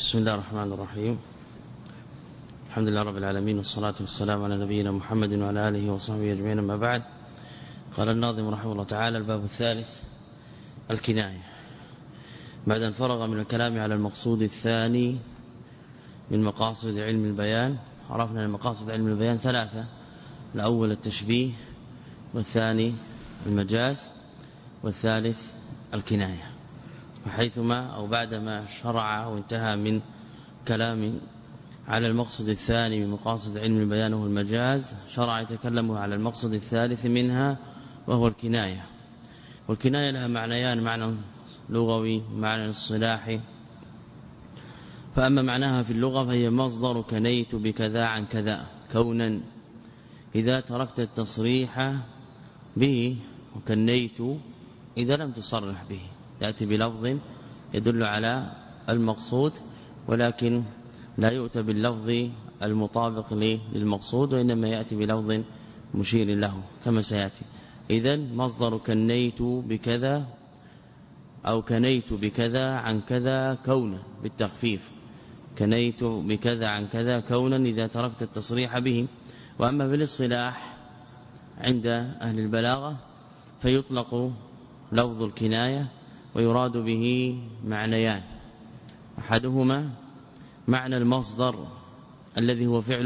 بسم الله الرحمن الرحيم. الحمد لله رب العالمين، والصلاة والسلام على نبينا محمد وعلى آله وصحبه أجمعين. أما بعد، قال الناظم رحمه الله تعالى: الباب الثالث، الكناية. بعد أن فرغ من الكلام على المقصود الثاني من مقاصد علم البيان، عرفنا أن مقاصد علم البيان ثلاثة: الأول التشبيه، والثاني المجاز، والثالث الكناية. وحيثما أو بعدما شرع وانتهى من كلام على المقصد الثاني من مقاصد علم البيان وهو المجاز، شرع يتكلم على المقصد الثالث منها وهو الكناية. والكناية لها معنيان: معنى لغوي ومعنى اصطلاحي. فأما معناها في اللغة فهي مصدر كنيت بكذا عن كذا كونا، إذا تركت التصريح به، وكنيت إذا لم تصرح به، تأتي بلفظ يدل على المقصود ولكن لا يؤتى باللفظ المطابق للمقصود، وإنما يأتي بلفظ مشير له كما سيأتي. إذن مصدر كنيت بكذا أو كنيت بكذا عن كذا كونا بالتخفيف، كنيت بكذا عن كذا كونا إذا تركت التصريح به. وأما بالاصطلاح عند أهل البلاغة فيطلق لفظ الكناية ويراد به معنيان: أحدهما معنى المصدر الذي هو فعل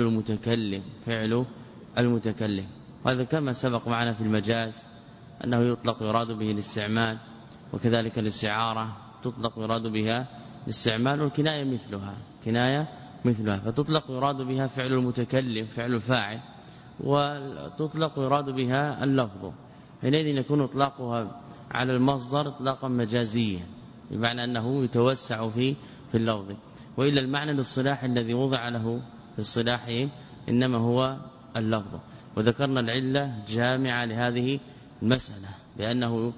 المتكلم، وهذا كما سبق معنا في المجاز أنه يطلق يراد به الاستعمال، وكذلك الاستعارة تطلق يراد بها الاستعمال، والكناية مثلها فتطلق يراد بها فعل المتكلم فعل الفاعل، وتطلق يراد بها اللفظ. حينئذ يكون اطلاقها على المصدر اطلاقا مجازيا، بمعنى أنه يتوسع في اللفظ، وإلا المعنى الاصطلاحي الذي وضع له في اصطلاحهم إنما هو اللفظ. وذكرنا العلة جامعة لهذه المسألة، بأنه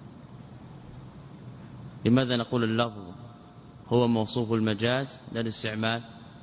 لماذا نقول اللفظ هو موصوف المجاز لا الاستعمال؟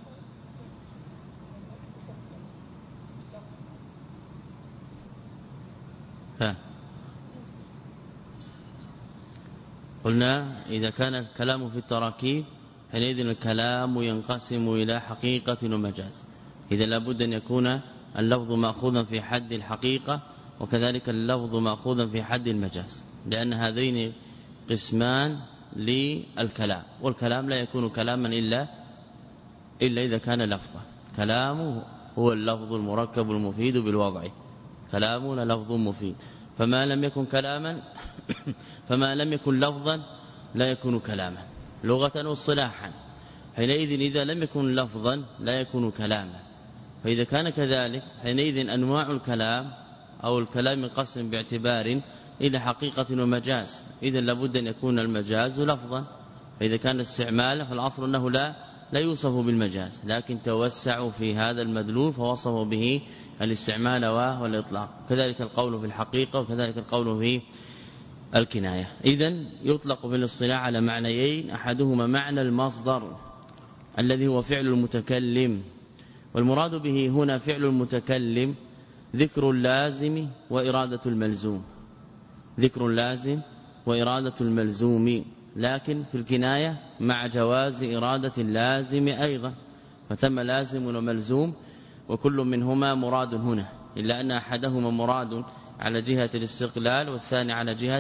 قلنا إذا كان الكلام في التراكيب حينئذ الكلام ينقسم إلى حقيقة ومجاز. إذا لابد أن يكون اللفظ مأخوذا في حد الحقيقة، وكذلك اللفظ مأخوذا في حد المجاز، لأن هذين قسمان للكلام، والكلام لا يكون كلاما إلا إذا كان لفظا. كلامه هو اللفظ المركب المفيد بالوضع، كلامنا لفظ مفيد، فما لم يكن كلاما فما لم يكن لفظا لا يكون كلاما لغة واصطلاحا. حينئذ إذا لم يكن لفظا لا يكون كلاما، فإذا كان كذلك حينئذ أنواع الكلام أو الكلام ينقسم باعتبار إلى حقيقة ومجاز. إذا لابد أن يكون المجاز لفظا، فإذا كان استعماله فالأصل أنه لا يوصف بالمجاز، لكن توسعوا في هذا المدلول فوصفوا به الاستعمال والإطلاق، كذلك القول في الحقيقة وكذلك القول في الكناية. إذن يطلق بالاصطلاح على معنيين: أحدهما معنى المصدر الذي هو فعل المتكلم، والمراد به هنا فعل المتكلم ذكر اللازم وإرادة الملزوم، ذكر اللازم وإرادة الملزوم، لكن في الكناية مع جواز إرادة اللازم أيضا، فثم لازم وملزوم وكل منهما مراد هنا، إلا أن أحدهما مراد على جهة الاستقلال والثاني على جهة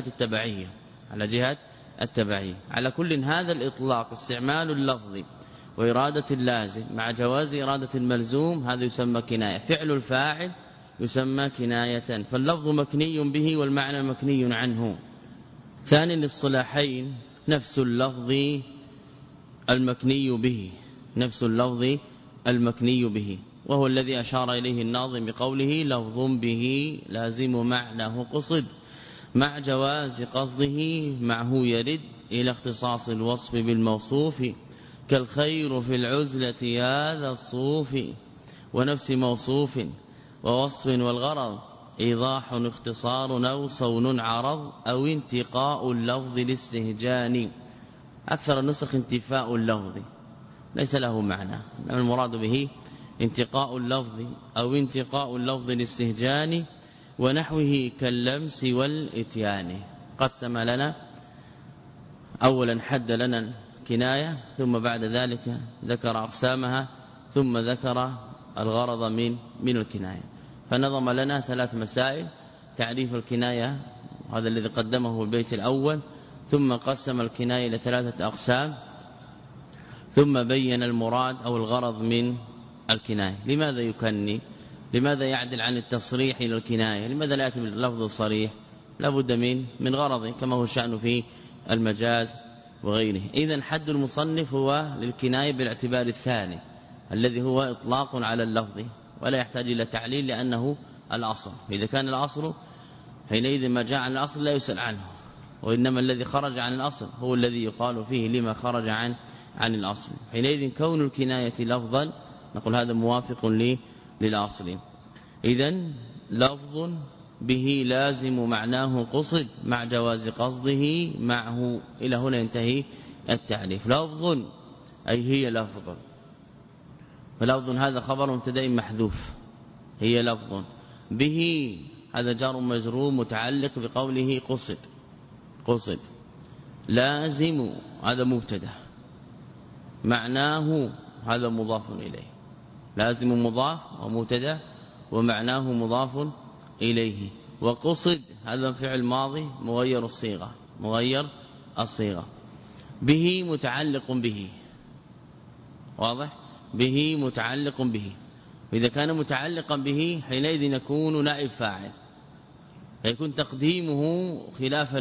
التبعية. على كل هذا الإطلاق استعمال اللفظ وإرادة اللازم مع جواز إرادة الملزوم هذا يسمى كناية، فعل الفاعل يسمى كناية، فاللفظ مكني به والمعنى مكني عنه. ثاني الاصطلاحين نفس اللفظ المكني به، وهو الذي أشار إليه الناظم بقوله: لفظ به لازم معناه قصد، مع جواز قصده معه يرد إلى اختصاص الوصف بالموصوف، كالخير في العزلة يا ذا الصوف، ونفس موصوف ووصف، والغرض إيضاح اختصار أو صون عرض أو انتقاء اللفظ لاستهجان. أكثر النسخ انتفاء اللفظ ليس له معنى، المراد به انتقاء اللفظ أو انتقاء اللفظ لاستهجان ونحوه كاللمس والإتيان. قسم لنا أولا، حد لنا كناية ثم بعد ذلك ذكر أقسامها ثم ذكر الغرض من الكناية. فنظم لنا 3 مسائل: تعريف الكناية، هذا الذي قدمه البيت الأول، ثم قسم الكناية إلى 3 أقسام، ثم بين المراد أو الغرض من الكناية. لماذا يكني؟ لماذا يعدل عن التصريح إلى الكناية؟ لماذا لا يأتي باللفظ الصريح؟ لا بد من غرض، كما هو الشأن في المجاز وغيره. إذن حد المصنف هو للكناية بالاعتبار الثاني الذي هو إطلاق على اللفظ ولا يحتاج إلى تعليل لأنه الأصل. إذا كان الأصل حينئذ ما جاء عن الأصل لا يسأل عنه، وإنما الذي خرج عن الأصل هو الذي يقال فيه لما خرج عن الأصل. حينئذ كون الكناية لفظا نقول هذا موافق للأصل. إذن لفظ به لازم معناه قصد مع جواز قصده معه. إلى هنا ينتهي التعريف. لفظ أي هي لفظ، فلفظ هذا خبر مبتدا محذوف، هي لفظ. به هذا جار مجرور متعلق بقوله قصد. لازم هذا مبتدا، معناه هذا مضاف إليه. لازم مضاف ومبتدا ومعناه مضاف إليه. وقصد هذا فعل ماضي مغير الصيغة. به متعلق به، واضح؟ به متعلق به، وإذا كان متعلقا به حينئذ يكون نائب فاعل، فيكون تقديمه خلافا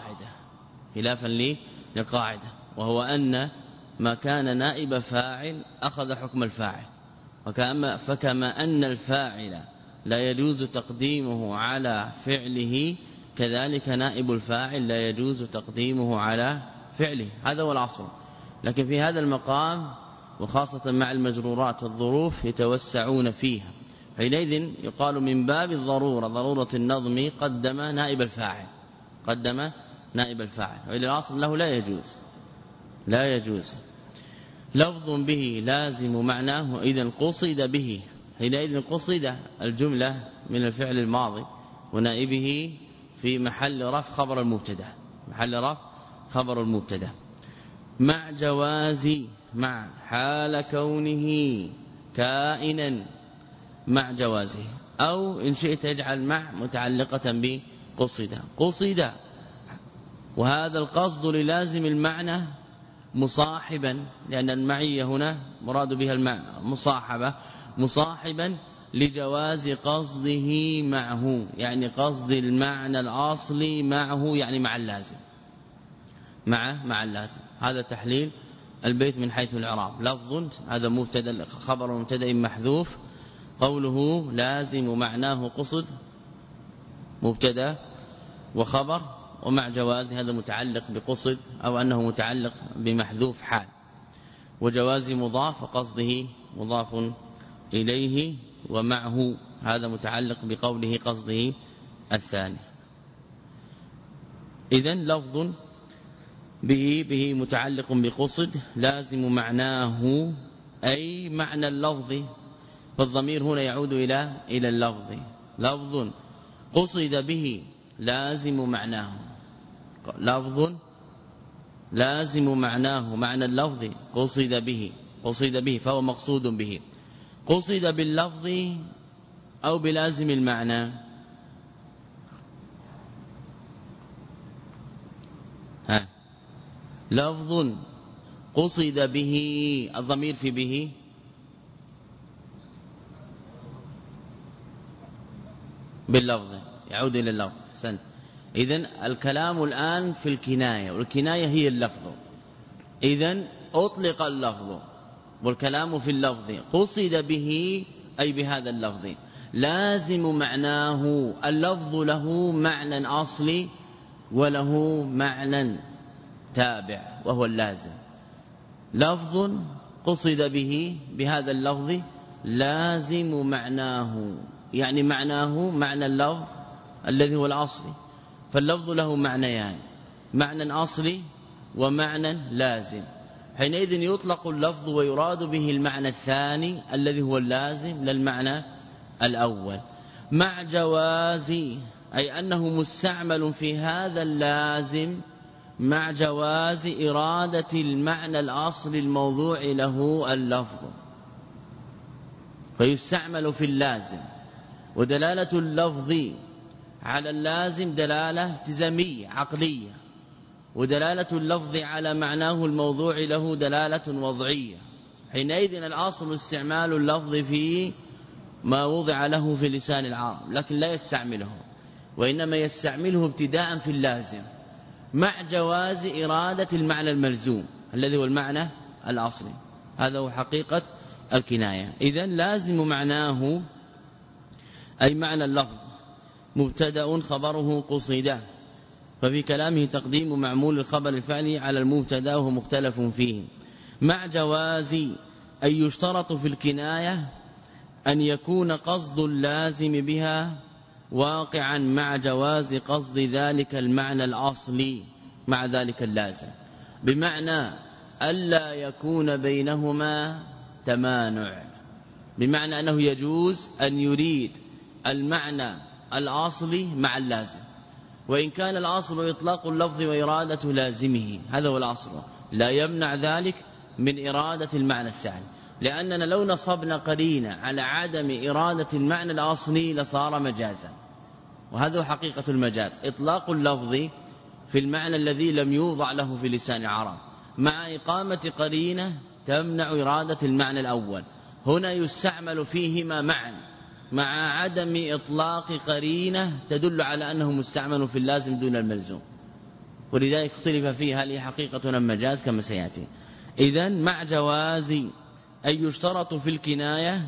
للقاعدة، وهو أن ما كان نائب فاعل أخذ حكم الفاعل. فكما أن الفاعل لا يجوز تقديمه على فعله كذلك نائب الفاعل لا يجوز تقديمه على فعله. هذا هو الأصل. لكن في هذا المقام وخاصة مع المجرورات والظروف يتوسعون فيها، حينئذ يقال من باب ضرورة النظم قدم نائب الفاعل، وإلى الأصل له لا يجوز. لفظ به لازم معناه إذن قصد به، حينئذ قصد الجملة من الفعل الماضي ونائبه في محل رفع خبر المبتدا، مع جواز، مع حال كونه كائنا مع جوازه، أو إن شئت يجعل مع متعلقة بقصد. وهذا القصد للازم المعنى مصاحبا، لأن المعية هنا مراد بها مصاحبا لجواز قصده معه، يعني قصد المعنى الأصلي معه، يعني مع اللازم، مع اللازم. هذا تحليل البيت من حيث الإعراب. لفظ هذا مبتدا، خبر مبتدا محذوف، قوله لازم معناه قصد مبتدا وخبر، ومع جواز هذا متعلق بقصد أو أنه متعلق بمحذوف حال، وجواز مضاف وقصده مضاف إليه، ومعه هذا متعلق بقوله قصده الثاني. إذن لفظ به متعلق بقصد، لازم معناه أي معنى اللفظ، فالضمير هنا يعود إلى اللفظ. لفظ قصد به لازم معناه، لفظ لازم معناه معنى اللفظ قصد به فهو مقصود به. قصد باللفظ أو بلازم المعنى؟ لفظ قصد به، الضمير في به باللفظ يعود إلى اللفظ. أحسنت. إذن الكلام الآن في الكناية، والكناية هي اللفظ. إذن أطلق اللفظ والكلام في اللفظ، قصد به أي بهذا اللفظ، لازم معناه. اللفظ له معنى أصلي وله معنى تابع وهو اللازم. لفظ قصد به بهذا اللفظ لازم معناه، يعني معناه معنى اللفظ الذي هو الأصلي. فاللفظ له معنيان، معنى أصلي ومعنى لازم. حينئذ يطلق اللفظ ويراد به المعنى الثاني الذي هو اللازم للمعنى الأول، مع جواز، أي أنه مستعمل في هذا اللازم مع جواز إرادة المعنى الأصلي الموضوع له اللفظ، فيستعمل في اللازم. ودلالة اللفظ على اللازم دلالة التزامية عقلية، ودلالة اللفظ على معناه الموضوع له دلالة وضعية. حينئذ الأصل استعمال اللفظ في ما وضع له في لسان العرب، لكن لا يستعمله، وإنما يستعمله ابتداء في اللازم مع جواز إرادة المعنى الملزوم الذي هو المعنى الأصلي. هذا هو حقيقة الكناية. إذن لازم معناه أي معنى اللفظ مبتدأ خبره قصيده، ففي كلامه تقديم معمول الخبر الفعلي على المبتدا وهو مختلف فيه. مع جواز أن يشترط في الكناية أن يكون قصد اللازم بها واقعا مع جواز قصد ذلك المعنى الأصلي مع ذلك اللازم، بمعنى ألا يكون بينهما تمانع، بمعنى أنه يجوز أن يريد المعنى الأصلي مع اللازم، وإن كان الأصل إطلاق اللفظ وإرادة لازمه، هذا هو الأصل، لا يمنع ذلك من إرادة المعنى الثاني، لأننا لو نصبنا قرينة على عدم إرادة المعنى الأصلي لصار مجازا، وهذا هو حقيقة المجاز، إطلاق اللفظ في المعنى الذي لم يوضع له في لسان العرب مع إقامة قرينة تمنع إرادة المعنى الأول. هنا يستعمل فيهما معا مع عدم إطلاق قرينة تدل على أنه مستعمل في اللازم دون الملزوم، ولذلك اختلف فيه هل هي حقيقة أم مجاز كما سيأتي. إذن مع جواز أن يشترط في الكناية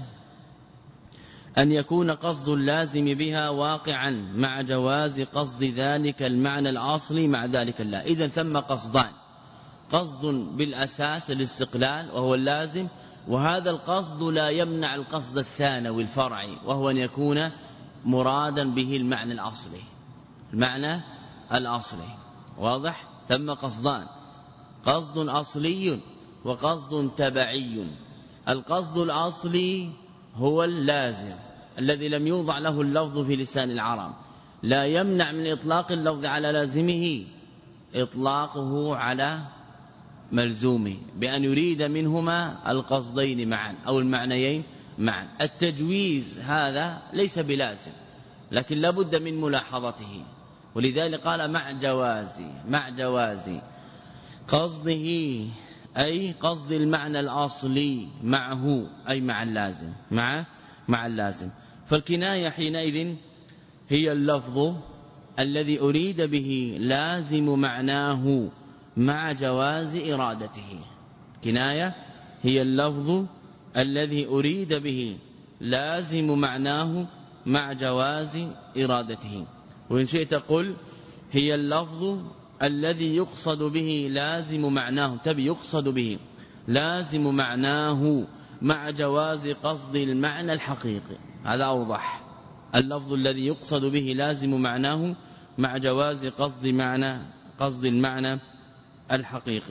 أن يكون قصد اللازم بها واقعا مع جواز قصد ذلك المعنى الأصلي مع ذلك الله. إذن ثم قصدان، قصد بالأساس الاستقلال وهو اللازم، وهذا القصد لا يمنع القصد الثانوي الفرعي وهو أن يكون مرادا به المعنى الأصلي، المعنى الأصلي واضح. ثم قصدان، قصد أصلي وقصد تبعي. القصد الأصلي هو اللازم الذي لم يوضع له اللفظ في لسان العرب، لا يمنع من إطلاق اللفظ على لازمه إطلاقه على ملزومه بأن يريد منهما القصدين معا أو المعنيين معا. التجويز هذا ليس بلازم، لكن لابد من ملاحظته، ولذلك قال مع جواز قصده أي قصد المعنى الأصلي معه أي مع اللازم، مع اللازم. فالكناية حينئذ هي اللفظ الذي أريد به لازم معناه مع جواز إرادته. كناية هي اللفظ الذي أريد به لازم معناه مع جواز إرادته. وإن شئت قل هي اللفظ الذي يقصد به لازم معناه، يقصد به لازم معناه مع جواز قصد المعنى الحقيقي، هذا أوضح. اللفظ الذي يقصد به لازم معناه مع جواز قصد المعنى الحقيقي.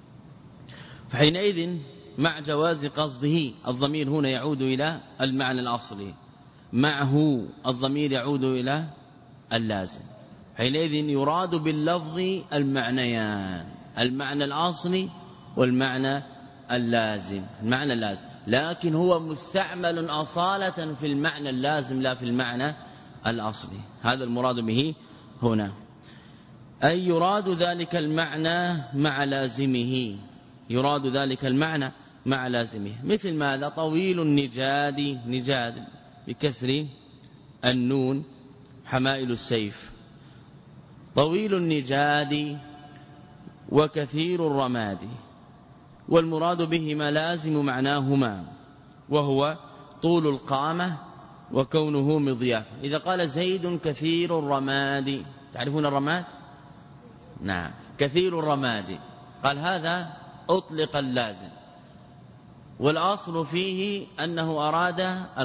فحينئذ مع جواز قصده الضمير هنا يعود إلى المعنى الأصلي، معه الضمير يعود إلى اللازم. حينئذ يراد باللفظ المعنيان، المعنى الأصلي والمعنى اللازم. المعنى اللازم لكن هو مستعمل أصالة في المعنى اللازم لا في المعنى الأصلي، هذا المراد به هنا. أي يراد ذلك المعنى مع لازمه، يراد ذلك المعنى مع لازمه. مثل ماذا؟ طويل النجاد، نجاد بكسر النون حمائل السيف، طويل النجاد وكثير الرماد، والمراد بهما لازم معناهما وهو طول القامة وكونه مضيافا. إذا قال زيد كثير الرماد، تعرفون الرماد؟ نعم، كثير الرماد، قال هذا أطلق اللازم، والأصل فيه أنه أراد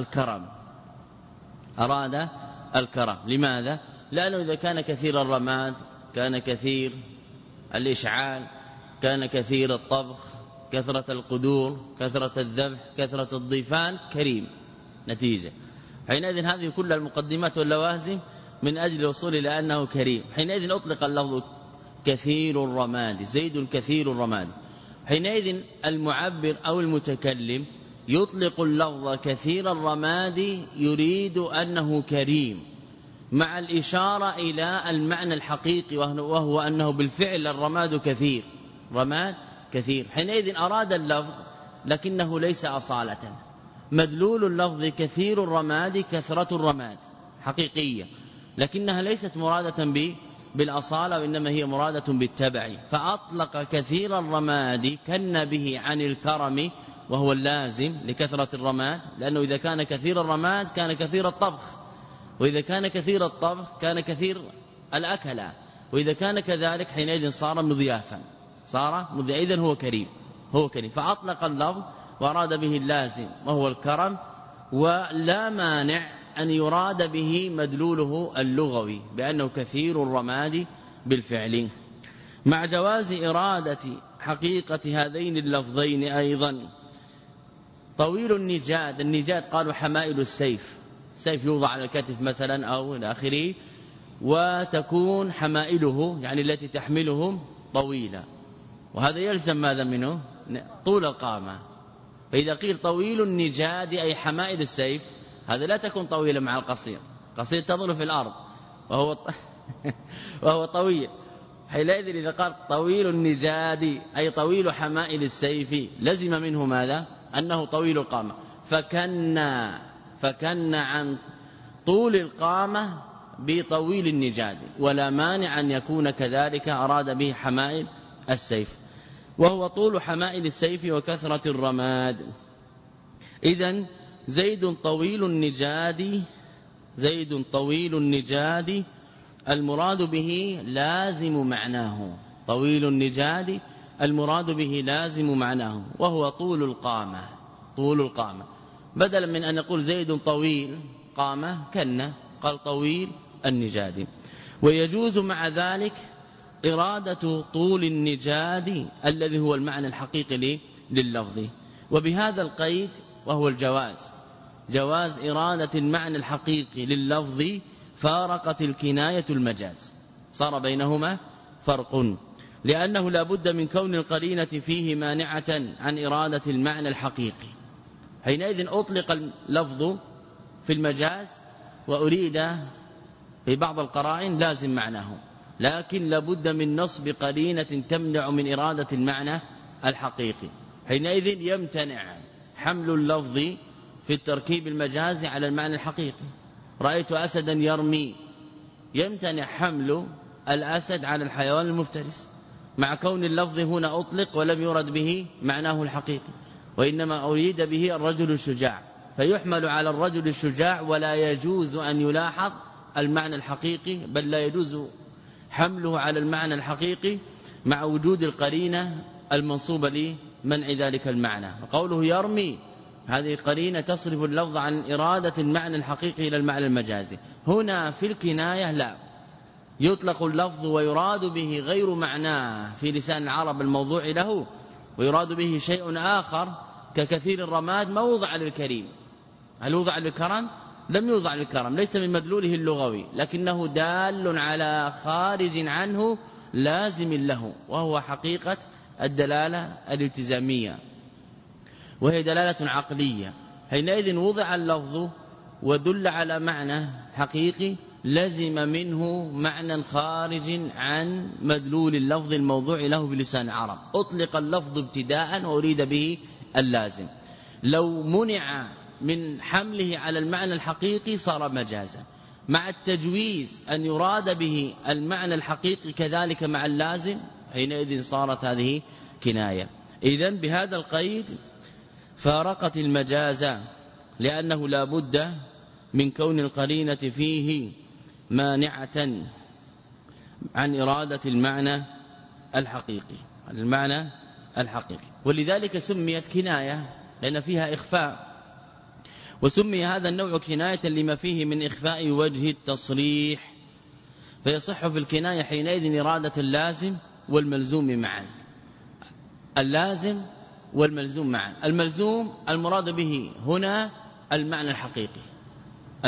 الكرم. لماذا؟ لأنه إذا كان كثير الرماد كان كثير الإشعال، كان كثير الطبخ، كثرة القدور، كثرة الذبح، كثرة الضيفان، كريم نتيجة. حينئذ هذه كل المقدمات واللوازم من أجل الوصول إلى أنه كريم. حينئذ أطلق اللفظ كثير الرماد، زيد كثير الرماد. حينئذ المعبر أو المتكلم يطلق اللفظ كثير الرماد يريد أنه كريم، مع الإشارة إلى المعنى الحقيقي وهو أنه بالفعل الرماد كثير، رماد كثير. حينئذ أراد اللفظ لكنه ليس أصالة، مدلول اللفظ كثير الرماد كثرة الرماد حقيقية، لكنها ليست مرادة بالأصالة، وإنما هي مرادة بالتبع، فأطلق كثير الرماد كن به عن الكرم وهو اللازم لكثرة الرماد، لأنه إذا كان كثير الرماد كان كثير الطبخ، وإذا كان كثير الطبخ كان كثير الأكل، وإذا كان كذلك حينئذ صار مضيافا، إذن هو كريم، فأطلق اللفظ وأراد به اللازم وهو الكرم، ولا مانع أن يراد به مدلوله اللغوي بأنه كثير الرماد بالفعل، مع جواز إرادة حقيقة هذين اللفظين أيضا. طويل النجاد قالوا حمائل السيف، سيف يوضع على الكتف مثلا أو إلى آخره، وتكون حمائله يعني التي تحملهم طويلة، وهذا يلزم ماذا منه؟ طول القامة. فإذا قيل طويل النجاد أي حمائل السيف، هذا لا تكون طويلة مع القصير، قصير تظل في الأرض وهو طويل. حينئذ إذا قال طويل النجاد أي طويل حمائل السيف لزم منه ماذا؟ أنه طويل القامة، فكن عن طول القامة بطويل النجاد، ولا مانع أن يكون كذلك أراد به حمائل السيف، وهو طول حمائل السيف وكثرة الرماد. إذن زيد طويل النجاد المراد به لازم معناه، طويل النجاد المراد به لازم معناه، وهو طول القامة، بدلا من أن نقول زيد طويل قامة كنا قال طويل النجاد. ويجوز مع ذلك إرادة طول النجاد الذي هو المعنى الحقيقي لللفظ، وبهذا القيد وهو جواز إرادة المعنى الحقيقي لللفظ فارقت الكناية المجاز، صار بينهما فرق، لأنه لا بد من كون القرينة فيه مانعة عن إرادة المعنى الحقيقي. حينئذ أطلق اللفظ في المجاز وأريد في بعض القرائن لازم معناه، لكن لا بد من نصب قرينة تمنع من إرادة المعنى الحقيقي. حينئذ يمتنع حمل اللفظ في التركيب المجازي على المعنى الحقيقي. رأيت أسدا يرمي، يمتنع حمل الأسد على الحيوان المفترس، مع كون اللفظ هنا أطلق ولم يرد به معناه الحقيقي، وإنما أريد به الرجل الشجاع، فيحمل على الرجل الشجاع، ولا يجوز أن يلاحظ المعنى الحقيقي، بل لا يجوز حمله على المعنى الحقيقي مع وجود القرينة المنصوبة لمنع ذلك المعنى. وقوله يرمي هذه قرينة تصرف اللفظ عن إرادة المعنى الحقيقي إلى المعنى المجازي. هنا في الكناية لا، يطلق اللفظ ويراد به غير معناه في لسان العرب الموضوع له، ويراد به شيء آخر ككثير الرماد موضع للكريم. هل وضع للكرم؟ لم يوضع للكرم، ليس من مدلوله اللغوي، لكنه دال على خارج عنه لازم له، وهو حقيقة الدلالة الالتزامية، وهي دلالة عقلية. حينئذ وضع اللفظ ودل على معنى حقيقي لزم منه معنى خارج عن مدلول اللفظ الموضوع له بلسان العرب، أطلق اللفظ ابتداء وأريد به اللازم. لو منع من حمله على المعنى الحقيقي صار مجازا، مع التجويز أن يراد به المعنى الحقيقي كذلك مع اللازم، حينئذ صارت هذه كناية. إذن بهذا القيد فارقت المجاز، لأنه لا بد من كون القرينة فيه مانعة عن إرادة المعنى الحقيقي، ولذلك سميت كناية لأن فيها إخفاء، وسمي هذا النوع كناية لما فيه من إخفاء وجه التصريح، فيصح في الكناية حينئذ إرادة اللازم والملزوم معا، اللازم والملزوم معا. الملزوم المراد به هنا المعنى الحقيقي،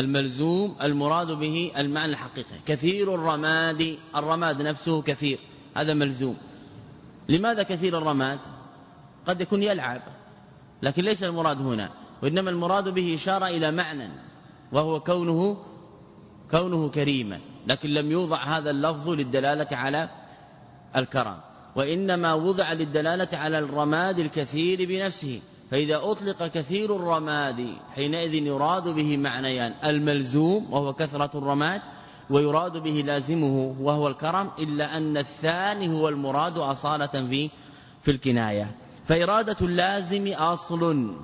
الملزوم المراد به المعنى الحقيقي. كثير الرماد نفسه كثير، هذا ملزوم. لماذا كثير الرماد؟ قد يكون يلعب، لكن ليس المراد هنا، وإنما المراد به إشارة إلى معنى، وهو كونه كريما، لكن لم يوضع هذا اللفظ للدلالة على الكرم، وإنما وضع للدلالة على الرماد الكثير بنفسه. فإذا أطلق كثير الرماد حينئذ يراد به معنيان: الملزوم وهو كثرة الرماد، ويراد به لازمه وهو الكرم، إلا أن الثاني هو المراد أصالة في الكناية. فإرادة اللازم أصل،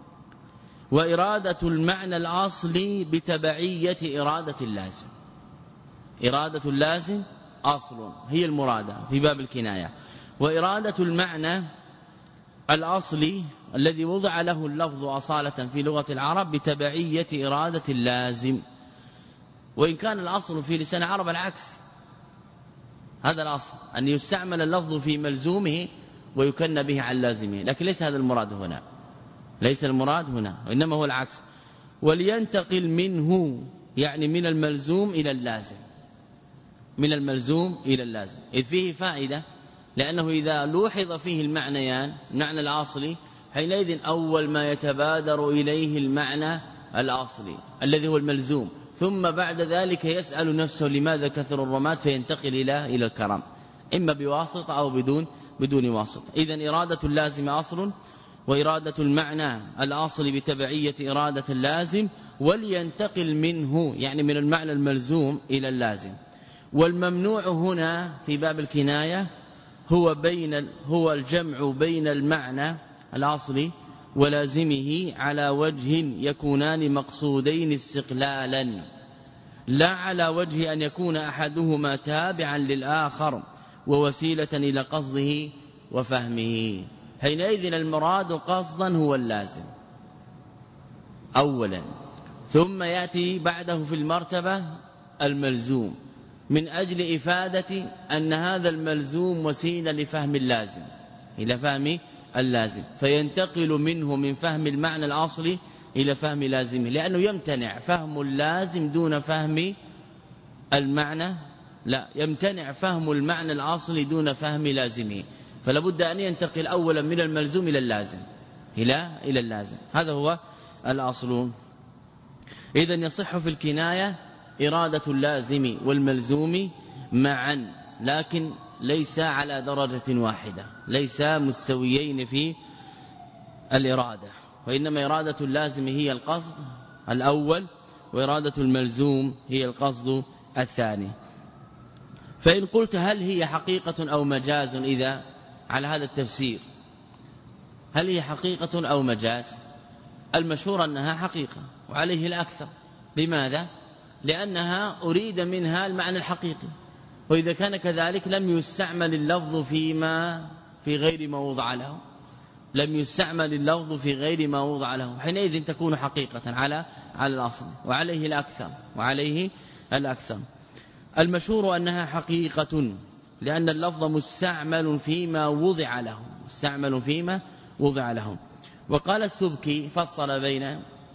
وإرادة المعنى الأصلي بتبعية إرادة اللازم. إرادة اللازم أصل هي المرادة في باب الكناية، وإرادة المعنى الأصلي الذي وضع له اللفظ أصالة في لغة العرب بتبعية إرادة اللازم. وإن كان الأصل في لسان العرب العكس، هذا الأصل أن يستعمل اللفظ في ملزومه ويكن به عن لازمه، لكن ليس هذا المراد هنا، ليس المراد هنا، وإنما هو العكس. ولينتقل منه يعني من الملزوم إلى اللازم، من الملزوم إلى اللازم، إذ فيه فائدة، لأنه إذا لوحظ فيه المعنيان، المعنى الأصلي، حينئذ أول ما يتبادر إليه المعنى الأصلي الذي هو الملزوم، ثم بعد ذلك يسأل نفسه لماذا كثر الرماد، فينتقل إلى الكرم، إما بواسطة أو بدون واسطة. إذن إرادة اللازم أصل، وإرادة المعنى الأصل بتبعية إرادة اللازم، ولينتقل منه يعني من المعنى الملزوم إلى اللازم. والممنوع هنا في باب الكناية هو الجمع بين المعنى الأصلي ولازمه على وجه يكونان مقصودين استقلالا، لا على وجه أن يكون أحدهما تابعا للآخر ووسيلة إلى قصده وفهمه. حينئذ المراد قصدا هو اللازم أولا، ثم يأتي بعده في المرتبة الملزوم، من أجل إفادة أن هذا الملزوم وسيلة لفهم اللازم إلى فهم اللازم، فينتقل منه من فهم المعنى الأصلي إلى فهم لازمه، لأنه يمتنع فهم اللازم دون فهم المعنى، لا يمتنع فهم المعنى الأصلي دون فهم لازمه، فلا بد أن ينتقل أولا من الملزوم إلى اللازم إلى اللازم، هذا هو الأصل. إذن يصح في الكناية إرادة اللازم والملزوم معا، لكن ليس على درجة واحدة، ليس مستويين في الإرادة، وإنما إرادة اللازم هي القصد الأول، وإرادة الملزوم هي القصد الثاني. فإن قلت هل هي حقيقة أو مجاز، إذا على هذا التفسير هل هي حقيقة أو مجاز؟ المشهور أنها حقيقة، وعليه الأكثر. لماذا؟ لأنها أريد منها المعنى الحقيقي، وإذا كان كذلك لم يستعمل اللفظ في غير ما وضع له، لم يستعمل اللفظ في غير ما وضع له، حينئذ تكون حقيقة على الأصل، وعليه الأكثر. المشهور أنها حقيقة لأن اللفظ مستعمل فيما وضع له. وقال السبكي فصل بين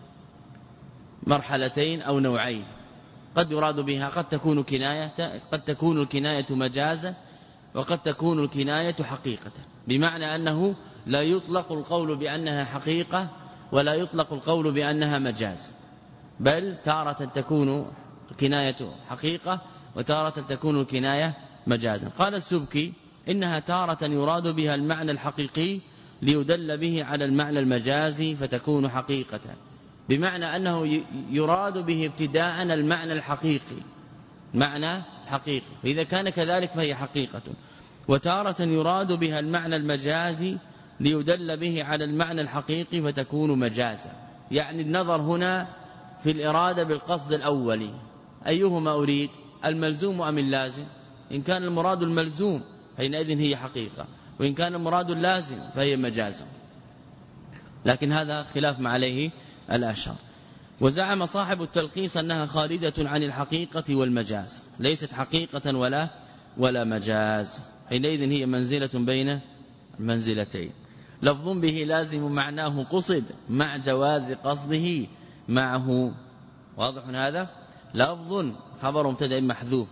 مرحلتين أو نوعين، قد يراد بها قد تكون الكناية مجازا، وقد تكون الكناية حقيقة، بمعنى أنه لا يطلق القول بأنها حقيقة ولا يطلق القول بأنها مجاز، بل تارة تكون الكناية حقيقة وتارة تكون الكناية مجازا. قال السبكي إنها تارة يراد بها المعنى الحقيقي ليدل به على المعنى المجازي فتكون حقيقة، بمعنى أنه يراد به ابتداء المعنى الحقيقي، معنى حقيقي، فإذا كان كذلك فهي حقيقة. وتارة يراد بها المعنى المجازي ليدل به على المعنى الحقيقي فتكون مجازا، يعني النظر هنا في الإرادة بالقصد الأولي، أيهما أريد، الملزوم أم اللازم؟ إن كان المراد الملزوم حينئذ هي حقيقة، وإن كان المراد اللازم فهي مجاز، لكن هذا خلاف ما عليه الأشهر. وزعم صاحب التلخيص أنها خارجة عن الحقيقة والمجاز، ليست حقيقة ولا مجاز، حينئذ هي منزلة بين المنزلتين، لفظ به لازم معناه قصد مع جواز قصده معه. واضح هذا؟ لفظ خبر مبتدأ محذوف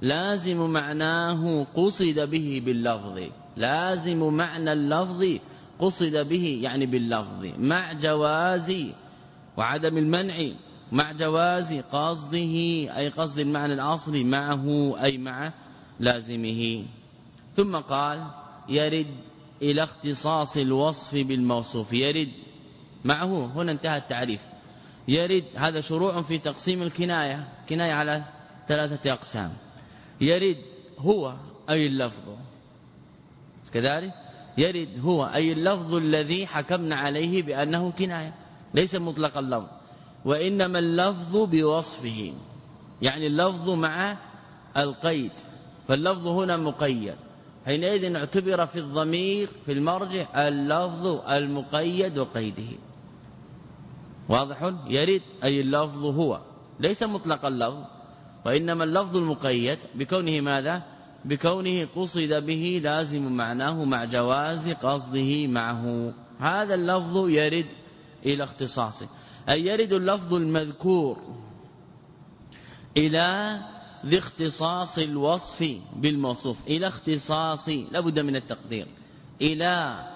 لازم معناه قصد به باللفظ، لازم معنى اللفظ قصد به يعني باللفظ، مع جواز وعدم المنع، مع جواز قصده أي قصد المعنى الأصلي معه أي مع لازمه. ثم قال يرد إلى اختصاص الوصف بالموصوف، يرد معه، هنا انتهى التعريف. يرد هذا شروع في تقسيم الكناية، كناية على 3 أقسام. يرد هو أي اللفظ، كذلك يرد هو أي اللفظ الذي حكمنا عليه بأنه كناية، ليس مطلق اللفظ، وإنما اللفظ بوصفه، يعني اللفظ مع القيد، فاللفظ هنا مقيد، حينئذ اعتبر في الضمير في المرجع اللفظ المقيد وقيده. واضح؟ يرد أي اللفظ هو، ليس مطلق اللفظ، وإنما اللفظ المقيد بكونه ماذا؟ بكونه قصد به لازم معناه مع جواز قصده معه. هذا اللفظ يرد إلى اختصاصه، أي يرد اللفظ المذكور إلى ذي اختصاص الوصف بالموصوف، إلى اختصاص، لابد من التقدير، إلى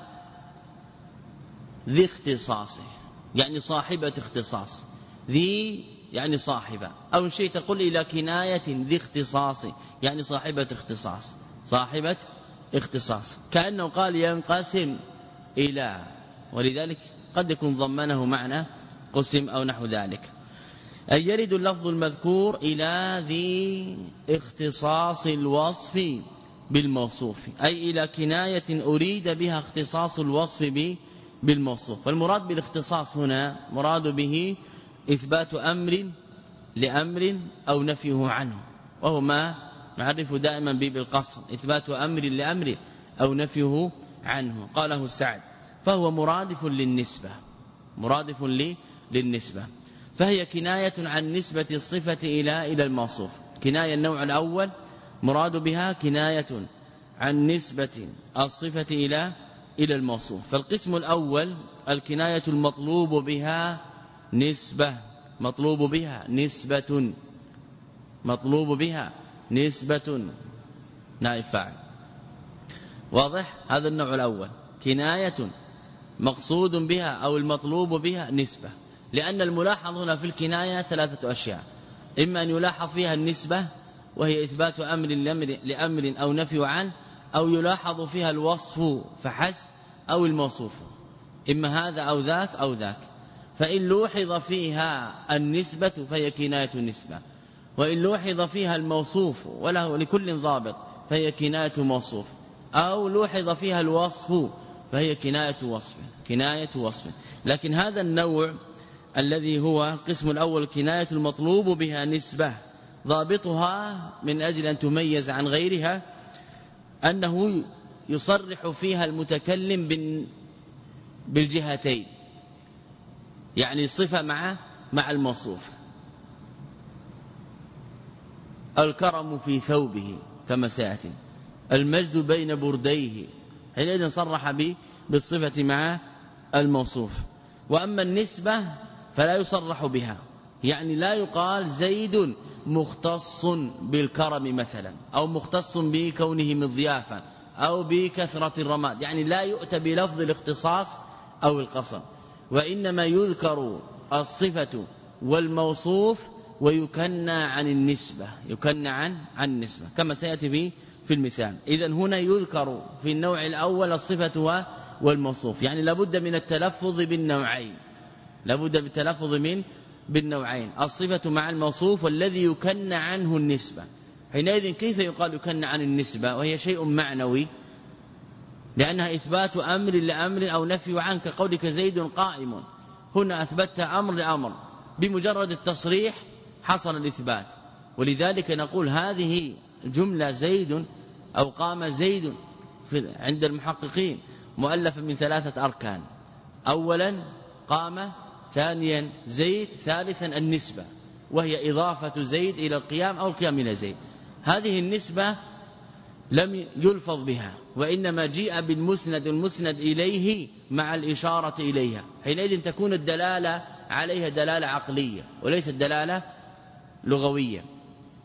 ذي اختصاصه يعني صاحبة اختصاص، ذي يعني صاحبة، أو شيء تقول إلى كناية ذي اختصاص يعني صاحبة اختصاص، صاحبة اختصاص، كأنه قال ينقسم إلى، ولذلك قد يكون ضمنه معنى قسم أو نحو ذلك. أي يرد اللفظ المذكور إلى ذي اختصاص الوصف بالموصوف، أي إلى كناية أريد بها اختصاص الوصف بالموصوف. فالمراد بالاختصاص هنا مراد به إثبات أمر لأمر أو نفيه عنه، وهو ما نعرف دائما به بالقصر، إثبات أمر لأمر أو نفيه عنه. قاله السعد فهو مرادف للنسبة، مرادف للنسبة، فهي كناية عن نسبة الصفة إلى الموصوف. كناية النوع الأول مراد بها كناية عن نسبة الصفة إلى الموصوف. فالقسم الأول الكناية المطلوب بها نسبة، مطلوب بها نسبة، مطلوب بها نسبة نائب فاعل. واضح؟ هذا النوع الأول، كناية مقصود بها أو المطلوب بها نسبة، لأن الملاحظ هنا في الكناية 3 أشياء، إما أن يلاحظ فيها النسبة وهي إثبات أمر لأمر أو نفي عنه، أو يلاحظ فيها الوصف فحسب أو الموصوف، إما هذا أو ذاك أو ذاك. فإن لوحظ فيها النسبة فهي كناية النسبة، وإن لوحظ فيها الموصوف وله لكل ضابط فهي كناية موصوف، أو لوحظ فيها الوصف فهي كناية وصف، كناية وصف. لكن هذا النوع الذي هو القسم الأول كناية المطلوب بها نسبة، ضابطها من أجل أن تميز عن غيرها أنه يصرح فيها المتكلم بالجهتين، يعني الصفة مع الموصوف. الكرم في ثوبه كما سيأتي، المجد بين برديه، حينئذ صرح بالصفة مع الموصوف. وأما النسبة فلا يصرح بها، يعني لا يقال زيد مختص بالكرم مثلا، أو مختص بكونه مضيافا، أو بكثرة الرماد، يعني لا يؤتى بلفظ الاختصاص أو القصر، وإنما يذكر الصفة والموصوف ويكنى عن النسبة، يكنى عن النسبة كما سيأتي في المثال. إذن هنا يذكر في النوع الأول الصفة والموصوف، يعني لابد من التلفظ بالنوعين، لابد بالتلفظ بالنوعين، الصفة مع الموصوف والذي يكنى عنه النسبة. حينئذ كيف يقال يكنى عن النسبة وهي شيء معنوي؟ لأنها إثبات أمر لأمر أو نفي عنه، كقولك زيد قائم، هنا أثبت أمر لأمر، بمجرد التصريح حصل الإثبات. ولذلك نقول هذه جملة زيد أو قام زيد عند المحققين مؤلفة من 3 أركان: أولا قام، ثانيا زيد، ثالثا النسبة، وهي إضافة زيد إلى القيام أو القيام إلى زيد. هذه النسبة لم يلفظ بها، وإنما جيء بالمسند المسند إليه مع الإشارة إليها، حينئذ تكون الدلالة عليها دلالة عقلية وليست دلالة لغوية.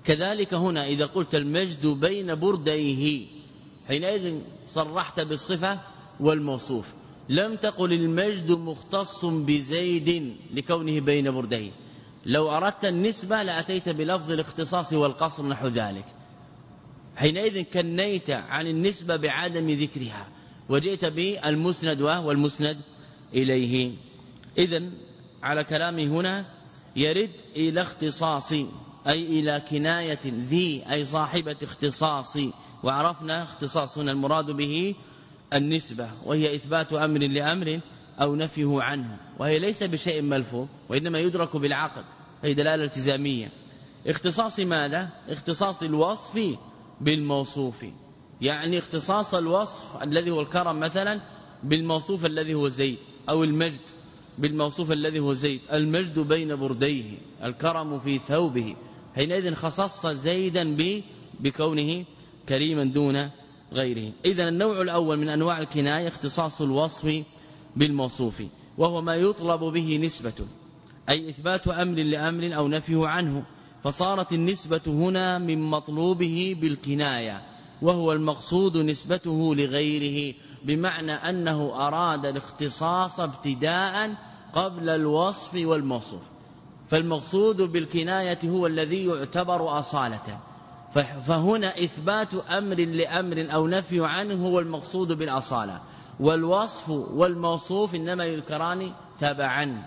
كذلك هنا إذا قلت المجد بين برديه حينئذ صرحت بالصفة والموصوف، لم تقل المجد مختص بزيد لكونه بين برديه. لو أردت النسبة لأتيت بلفظ الاختصاص والقصر نحو ذلك، حينئذ كنيت عن النسبة بعدم ذكرها وجئت بالمسند والمسند إليه. إذن على كلامي هنا يرد إلى اختصاص أي إلى كناية ذي أي صاحبة اختصاص، وعرفنا اختصاص هنا المراد به النسبة، وهي إثبات أمر لأمر أو نفيه عنه، وهي ليس بشيء ملفوظ وإنما يدرك بالعقل، هي دلالة التزامية. اختصاص ماذا؟ اختصاص الوصف بالموصوف، يعني اختصاص الوصف الذي هو الكرم مثلا بالموصوف الذي هو زيد، أو المجد بالموصوف الذي هو زيد، المجد بين برديه، الكرم في ثوبه، حينئذ خصصت زيدا بكونه كريما دون غيره. إذن النوع الأول من أنواع الكناية اختصاص الوصف بالموصوف، وهو ما يطلب به نسبة، أي إثبات أمر لأمر أو نفيه عنه، فصارت النسبة هنا من مطلوبه بالكناية، وهو المقصود نسبته لغيره، بمعنى أنه أراد الاختصاص ابتداء قبل الوصف والموصوف. فالمقصود بالكناية هو الذي يعتبر أصالة، فهنا إثبات أمر لأمر أو نفي عنه هو المقصود بالأصالة، والوصف والموصوف إنما يذكران تبعا.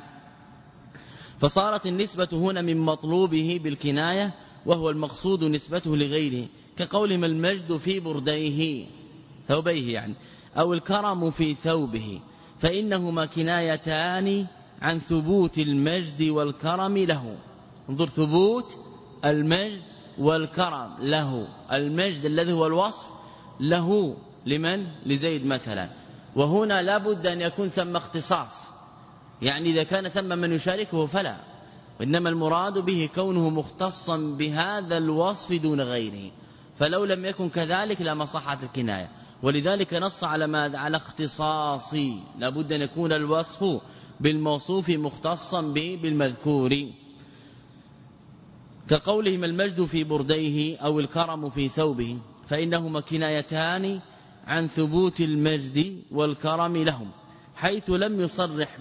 فصارت النسبة هنا من مطلوبه بالكناية، وهو المقصود نسبته لغيره، كقولهم المجد في برديه ثوبيه يعني، أو الكرم في ثوبه، فإنهما كنايتان عن ثبوت المجد والكرم له. انظر، ثبوت المجد والكرم له، المجد الذي هو الوصف له لمن؟ لزيد مثلا، وهنا لابد أن يكون ثم اختصاص، يعني إذا كان ثم من يشاركه فلا، وإنما المراد به كونه مختصا بهذا الوصف دون غيره، فلو لم يكن كذلك لما صحت الكناية. ولذلك نص على ماذا؟ على اختصاص، لابد أن يكون الوصف بالموصوف مختصا بالمذكور، كقولهم المجد في برديه أو الكرم في ثوبه، فإنهما كنايتان عن ثبوت المجد والكرم لهم، حيث لم يصرح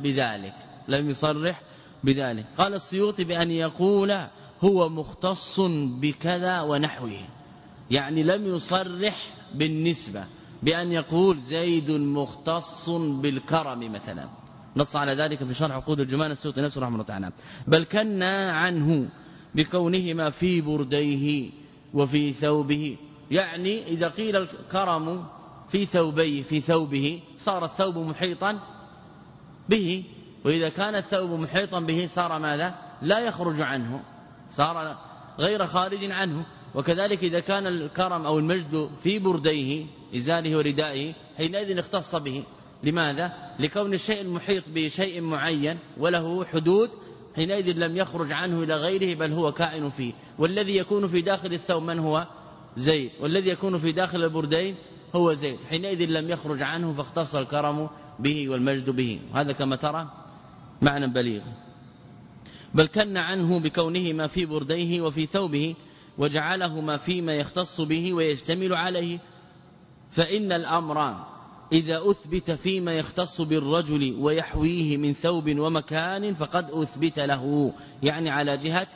بذلك. قال السيوطي بأن يقول هو مختص بكذا ونحوه، يعني لم يصرح بالنسبة بأن يقول زيد مختص بالكرم مثلا، نص على ذلك في شرح عقود الجمان السيوطي نفسه رحمه الله تعالى. بل كنا عنه بكونهما في برديه وفي ثوبه، يعني إذا قيل الكرم في ثوبه صار الثوب محيطا به، وإذا كان الثوب محيطا به صار ماذا؟ لا يخرج عنه، صار غير خارج عنه. وكذلك إذا كان الكرم أو المجد في برديه إزاره وردائه حينئذ اختص به. لماذا؟ لكون الشيء المحيط بشيء معين وله حدود، حينئذ لم يخرج عنه إلى غيره بل هو كائن فيه. والذي يكون في داخل الثوب من هو؟ زيد، والذي يكون في داخل البردين هو زيد، حينئذ لم يخرج عنه فاختص الكرم به والمجد به. هذا كما ترى معنى بليغ. بل كن عنه بكونهما في برديه وفي ثوبه، وجعلهما فيما يختص به ويشتمل عليه. فإن الأمر إذا أثبت فيما يختص بالرجل ويحويه من ثوب ومكان فقد أثبت له، يعني على جهة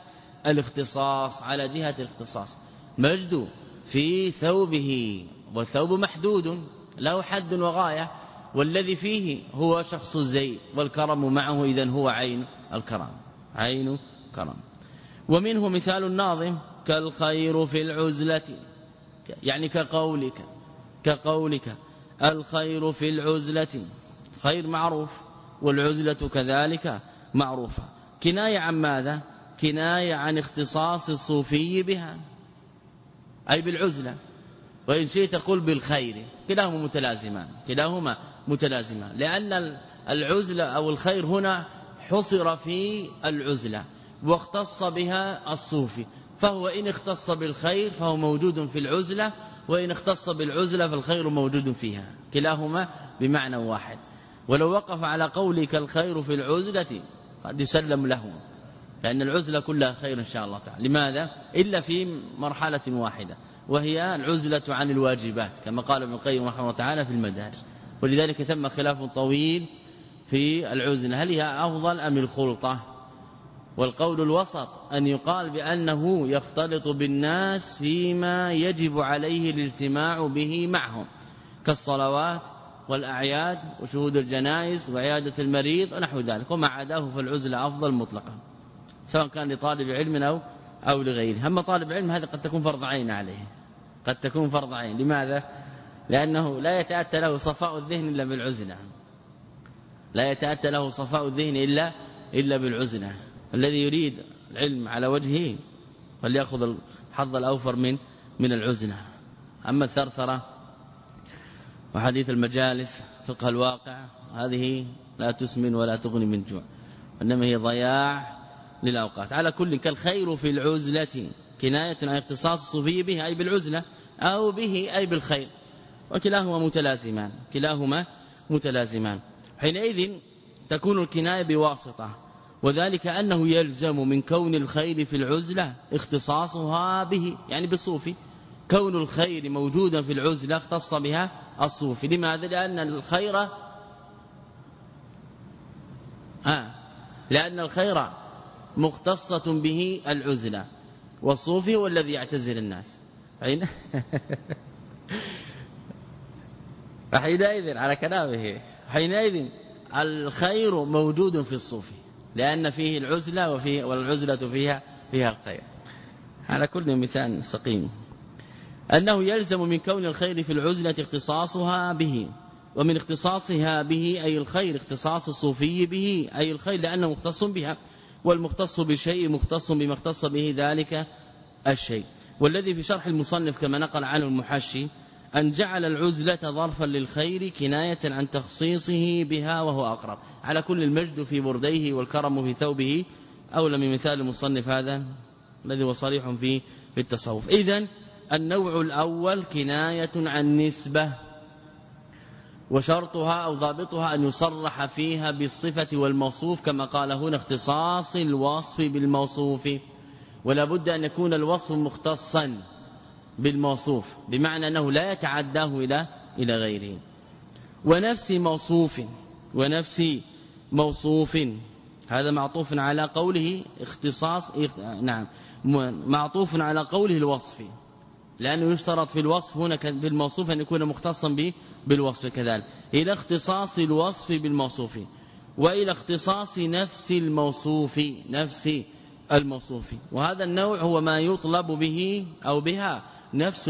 الاختصاص. مجد في ثوبه، والثوب محدود له حد وغاية، والذي فيه هو شخص زيد، والكرم معه إذن هو عين الكرم، عين كرم. ومنه مثال الناظم كالخير في العزلة، يعني كقولك الخير في العزلة، خير معروف والعزلة كذلك معروفة. كناية عن ماذا؟ كناية عن اختصاص الصوفي بها، أي بالعزلة، وإن شئت تقول بالخير، كلاهما متلازمان، لأن العزلة أو الخير هنا حصر في العزلة واختص بها الصوفي، فهو إن اختص بالخير فهو موجود في العزلة، وإن اختص بالعزلة فالخير موجود فيها، كلاهما بمعنى واحد. ولو وقف على قولك الخير في العزلة قد يسلم له، لأن العزلة كلها خير إن شاء الله تعالى. لماذا؟ إلا في مرحلة واحدة وهي العزلة عن الواجبات كما قال ابن القيم رحمه الله تعالى في المدارج. ولذلك ثم خلاف طويل في العزلة، هل هي أفضل أم الخلطة؟ والقول الوسط أن يقال بأنه يختلط بالناس فيما يجب عليه الاجتماع به معهم كالصلوات والأعياد وشهود الجنائز وعيادة المريض ونحو ذلك، وما عداه فالعزلة أفضل مطلقا سواء كان لطالب علم أو لغيره. أما طالب علم هذا قد تكون فرض عين عليه، قد تكون فرض عين. لماذا؟ لأنه لا يتأتى له صفاء الذهن إلا بالعزلة، لا يتأتى له صفاء الذهن إلا بالعزلة. الذي يريد العلم على وجهه فليأخذ الحظ الأوفر من العزلة. أما الثرثرة وحديث المجالس فقه الواقع هذه لا تسمن ولا تغني من جوع، وإنما هي ضياع للأوقات. على كل كالخير في العزلة كناية عن اختصاص الصوفي به أي بالعزلة أو به أي بالخير، كلاهما متلازمان. حينئذ تكون الكناية بواسطة، وذلك أنه يلزم من كون الخير في العزلة اختصاصها به، يعني بالصوفي. كون الخير موجودا في العزلة اختص بها الصوفي. لماذا؟ لأن الخير مختصة به العزلة، والصوفي هو الذي يعتزل الناس. حينئذ على كلامه حينئذ الخير موجود في الصوفي لأن فيه العزلة والعزلة فيها الخير. على كل مثال سقيم. أنه يلزم من كون الخير في العزلة اختصاصها به، ومن اختصاصها به أي الخير اختصاص الصوفي به أي الخير لأنه مختص بها، والمختص بشيء مختص بما اختص به ذلك الشيء. والذي في شرح المصنف كما نقل عنه المحشي أن جعل العزلة ظرفا للخير كناية عن تخصيصه بها وهو أقرب. على كل المجد في برديه والكرم في ثوبه أولى من مثال المصنف هذا الذي هو صريح في التصوف. إذن النوع الأول كناية عن نسبة، وشرطها أو ضابطها أن يصرح فيها بالصفة والموصوف كما قال هنا اختصاص الوصف بالموصوف، ولا بد أن يكون الوصف مختصا بالموصوف بمعنى أنه لا يتعداه إلى غيره. ونفس موصوف هذا معطوف على قوله اختصاص، معطوف على قوله الوصف، لأنه يشترط في الوصف هنا بالموصوف أن يكون مختصا بالوصف كذلك، إلى اختصاص الوصف بالموصوف وإلى اختصاص نفس الموصوف. وهذا النوع هو ما يطلب به أو بها نفس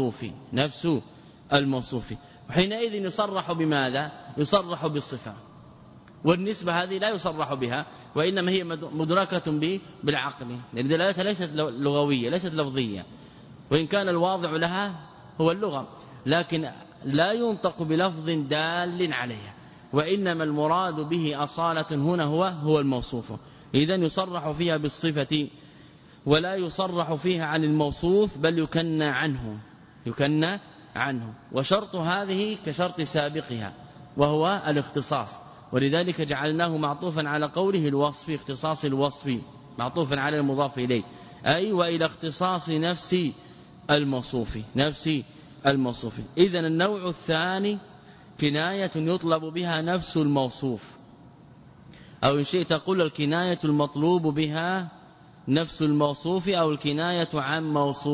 الموصوف. وحينئذ يصرح بماذا؟ يصرح بالصفة، والنسبة هذه لا يصرح بها وإنما هي مدركة بالعقل، لأن دلالتها ليست لغوية ليست لفظية، وإن كان الواضع لها هو اللغة، لكن لا ينطق بلفظ دال عليها، وإنما المراد به أصالة هنا هو الموصوف. إذن يصرح فيها بالصفة ولا يصرح فيها عن الموصوف بل يكنى عنه. وشرط هذه كشرط سابقها وهو الاختصاص، ولذلك جعلناه معطوفا على قوله الوصف، اختصاص الوصف معطوفا على المضاف إليه، أي وإلى اختصاص نفس الموصوف. إذن النوع الثاني كناية يطلب بها نفس الموصوف، أو إن شئت تقول الكناية المطلوب بها نفس الموصوف، أو الكناية عن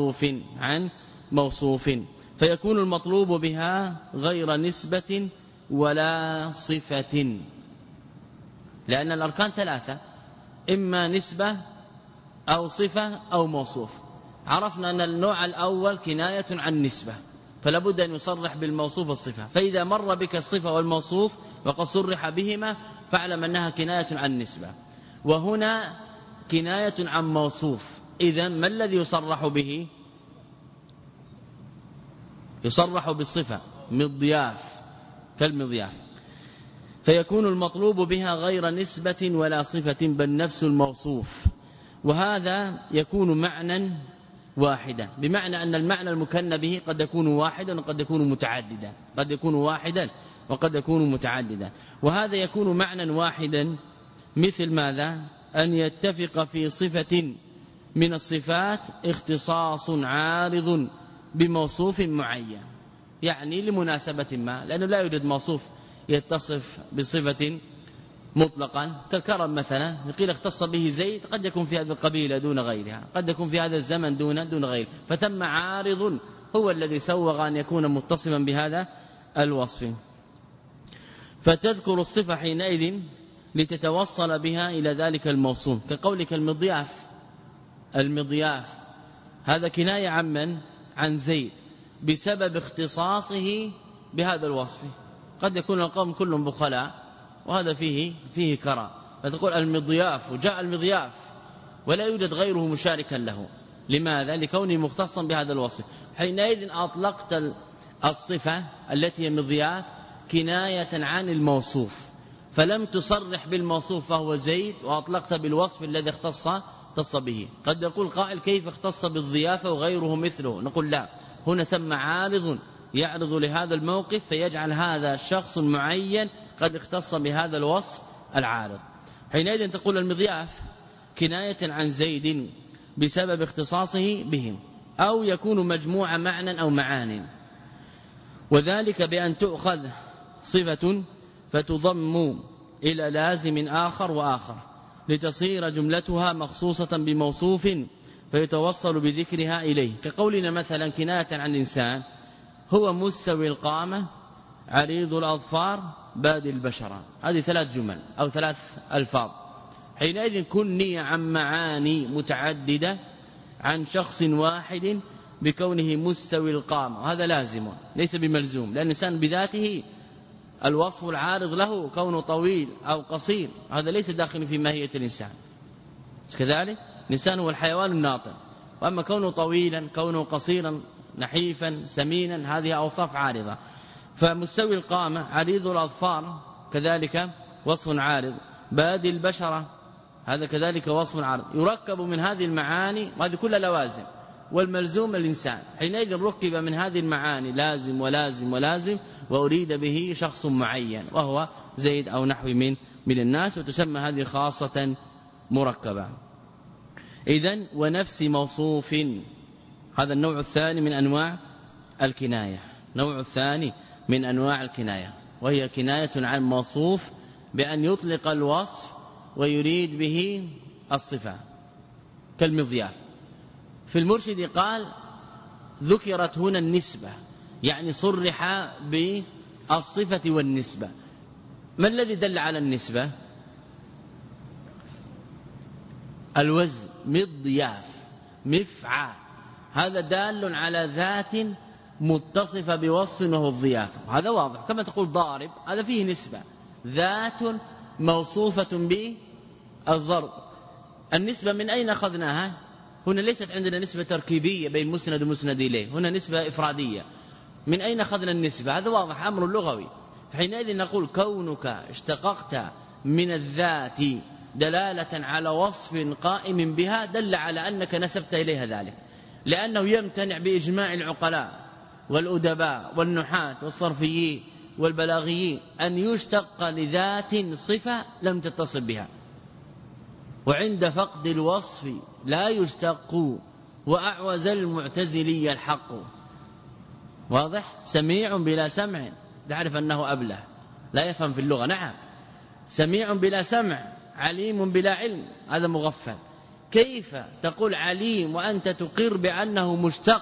موصوف فيكون المطلوب بها غير نسبة ولا صفة، لأن الأركان ثلاثة، إما نسبة أو صفة أو موصوف. عرفنا أن النوع الأول كناية عن نسبة، فلا بد أن يصرح بالموصوف والصفة، فإذا مر بك الصفة والموصوف وقد صرح بهما فاعلم أنها كناية عن نسبة. وهنا كناية عن موصوف، إذن ما الذي يصرح به؟ يصرح بالصفة مضياف كالمضياف، فيكون المطلوب بها غير نسبة ولا صفة بل نفس الموصوف. وهذا يكون معنى واحدا، بمعنى أن المعنى المكنى به قد يكون واحدا وقد يكون متعددا، قد يكون واحدا وقد يكون متعددا. وهذا يكون معنى واحدا مثل ماذا؟ أن يتفق في صفة من الصفات اختصاص عارض بموصوف معين، يعني لمناسبة ما، لأنه لا يوجد موصوف يتصف بصفة مطلقا كالكرم مثلا، قيل اختص به زيد، قد يكون في هذه القبيلة دون غيرها، قد يكون في هذا الزمن دون غيره، فثم عارض هو الذي سوغ أن يكون متصفا بهذا الوصف. فتذكر الصفة حينئذ لتتوصل بها إلى ذلك الموصوف، كقولك المضياف هذا كناية عن من؟ عن زيد، بسبب اختصاصه بهذا الوصف. قد يكون القوم كلهم بخلاء وهذا فيه كرى، فتقول المضياف، وجاء المضياف ولا يوجد غيره مشاركا له. لماذا؟ لكونه مختصا بهذا الوصف. حينئذ أطلقت الصفة التي هي مضياف كناية عن الموصوف، فلم تصرح بالموصوف فهو زيد، وأطلقت بالوصف الذي اختص به. قد يقول قائل كيف اختص بالضيافة وغيره مثله؟ نقول لا، هنا ثم عارض يعرض لهذا الموقف فيجعل هذا الشخص معين قد اختص بهذا الوصف العارض. حينئذ تقول المضياف كناية عن زيد بسبب اختصاصه بهم، أو يكون مجموع معنى أو معان، وذلك بأن تؤخذ صفة فتضم إلى لازم آخر وآخر لتصير جملتها مخصوصة بموصوف فيتوصل بذكرها إليه. كقولنا مثلا كناية عن الإنسان هو مستوي القامة عريض الأظفار بادي البشرة، هذه 3 جمل أو 3 ألفاظ. حينئذ كني عن معاني متعددة عن شخص واحد بكونه مستوي القامة، وهذا لازم ليس بملزوم، لأن الإنسان بذاته الوصف العارض له كونه طويل أو قصير، هذا ليس داخل في ماهية الإنسان. كذلك الإنسان هو الحيوان الناطق، وأما كونه طويلا كونه قصيرا نحيفا سمينا هذه أوصاف عارضة. فمستوي القامة عريض الأظفار كذلك وصف عارض، بادي البشرة هذا كذلك وصف عارض، يركب من هذه المعاني، وهذه كلها لوازم، والملزوم الإنسان. حينئذ ركب من هذه المعاني لازم ولازم ولازم، وأريد به شخص معين وهو زيد أو نحو من الناس، وتسمى هذه خاصة مركبة. إذن ونفس موصوف، هذا النوع الثاني من أنواع الكناية، نوع الثاني من أنواع الكناية، وهي كناية عن موصوف بأن يطلق الوصف ويريد به الصفة، كالمضياف. في المرشد قال ذكرت هنا النسبة، يعني صرح بالصفة والنسبة. ما الذي دل على النسبة؟ الوزن، مضياف، مفعى، هذا دال على ذات متصفة بوصف وهو الضيافة، هذا واضح. كما تقول ضارب، هذا فيه نسبة، ذات موصوفة بالضرب. النسبة من أين أخذناها؟ هنا ليست عندنا نسبة تركيبية بين مسند ومسند إليه، هنا نسبة إفرادية. من أين أخذنا النسبة؟ هذا واضح، أمر لغوي. فحينئذ نقول كونك اشتققت من الذات دلالة على وصف قائم بها دل على أنك نسبت إليها ذلك، لأنه يمتنع بإجماع العقلاء والأدباء والنحاة والصرفيين والبلاغيين أن يشتق لذات صفة لم تتصل بها، وعند فقد الوصف لا يشتق، وأعوز المعتزلي الحق. واضح؟ سميع بلا سمع، تعرف أنه أبله لا يفهم في اللغة. نعم، سميع بلا سمع، عليم بلا علم، هذا مغفل. كيف تقول عليم وأنت تقر بأنه مشتق،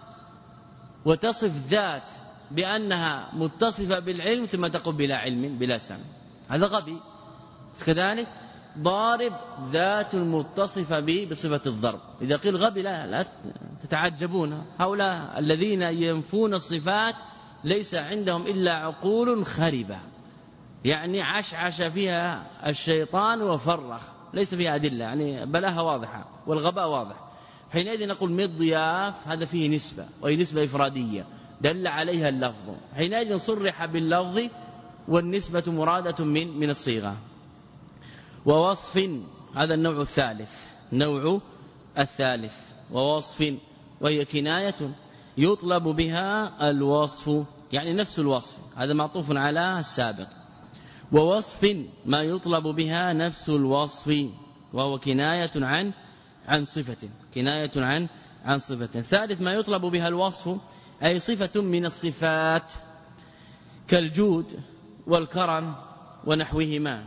وتصف ذات بأنها متصفة بالعلم ثم تقول بلا علم بلا سمع؟ هذا غبي. كذلك ضارب ذات متصفة بصفة الضرب. إذا قيل غبي لا تتعجبون، هؤلاء الذين ينفون الصفات ليس عندهم إلا عقول خربة، يعني عشعش فيها الشيطان وفرخ، ليس فيها أدلة، يعني بلاها واضحة والغباء واضح. حينئذ نقول مضياف هذا فيه نسبة، وهي نسبة إفرادية دل عليها اللفظ، حينئذ صرح باللفظ والنسبة مرادة من الصيغة. ووصف، هذا النوع الثالث، نوع الثالث، ووصف وهي كناية يطلب بها الوصف، يعني نفس الوصف، هذا معطوف على السابق. ووصف ما يطلب بها نفس الوصف، وهو كناية عن صفة، كناية عن صفة. ثالث ما يطلب بها الوصف أي صفة من الصفات كالجود والكرم ونحوهما،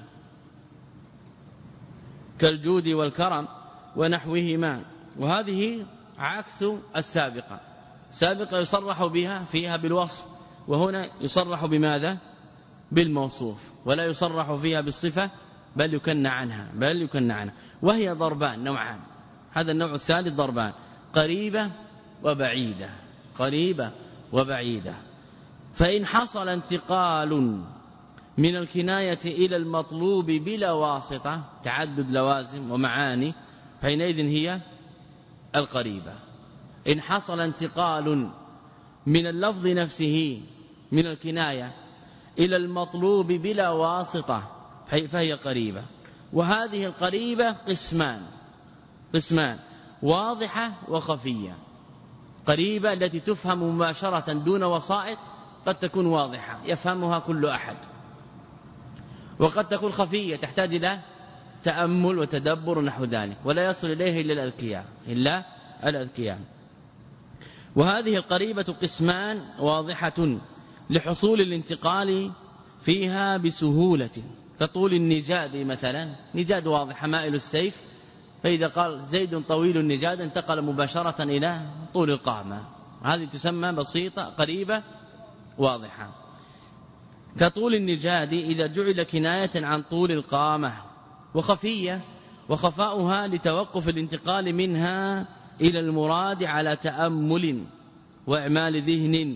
كالجود والكرم ونحوهما. وهذه عكس السابقة، السابقة يصرح بها فيها بالوصف، وهنا يصرح بماذا؟ بالموصوف، ولا يصرح فيها بالصفة بل يكنى عنها، وهي ضربان نوعان. هذا النوع الثالث ضربان: قريبة وبعيدة، قريبة وبعيدة. فإن حصل انتقال من الكناية إلى المطلوب بلا واسطة، تعدد لوازم ومعاني، حينئذ هي القريبة. إن حصل انتقال من اللفظ نفسه من الكناية إلى المطلوب بلا واسطة فهي قريبة. وهذه القريبة قسمان: واضحة وخفية. قريبة التي تفهم مباشرة دون وسائط قد تكون واضحة يفهمها كل أحد، وقد تكون خفية تحتاج إلى تأمل وتدبر نحو ذلك، ولا يصل إليه إلا الأذكياء. وهذه القريبة قسمان: واضحة لحصول الانتقال فيها بسهولة، كطول النجاد مثلا، نجاد واضحة مائل السيف، فإذا قال زيد طويل النجاد انتقل مباشرة إلى طول القامة، هذه تسمى بسيطة قريبة واضحة. كطول النجاد إذا جعل كناية عن طول القامة. وخفية، وخفاؤها لتوقف الانتقال منها إلى المراد على تأمل وإعمال ذهن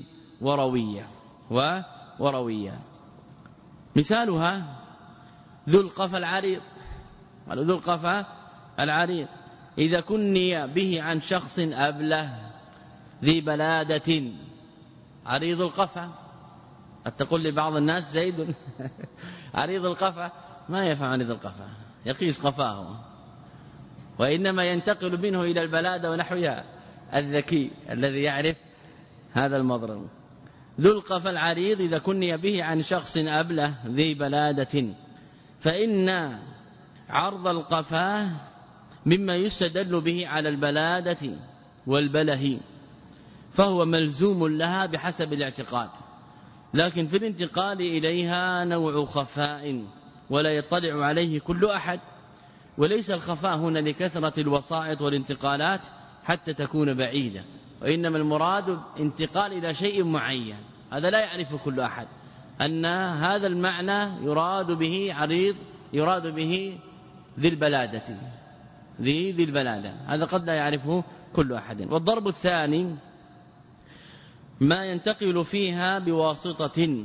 وروية. مثالها ذو القفا العريض، ذو القفا العريض إذا كني به عن شخص أبله ذي بلادة، عريض القفا. قد تقول لبعض الناس زيد عريض القفا، ما يفهم عريض القفا، يقيس قفاه، وإنما ينتقل منه إلى البلادة ونحوها، الذكي الذي يعرف هذا المضرب. ذو القفا العريض إذا كني به عن شخص أبله ذي بلادة، فإن عرض القفا مما يستدل به على البلادة والبله، فهو ملزوم لها بحسب الاعتقاد، لكن في الانتقال إليها نوع خفاء ولا يطلع عليه كل أحد. وليس الخفاء هنا لكثرة الوسائط والانتقالات حتى تكون بعيدة، وإنما المراد انتقال إلى شيء معين، هذا لا يعرف كل أحد أن هذا المعنى يراد به عريض، يراد به ذي البلادة، هذا قد لا يعرفه كل أحد. والضرب الثاني ما ينتقل فيها بواسطة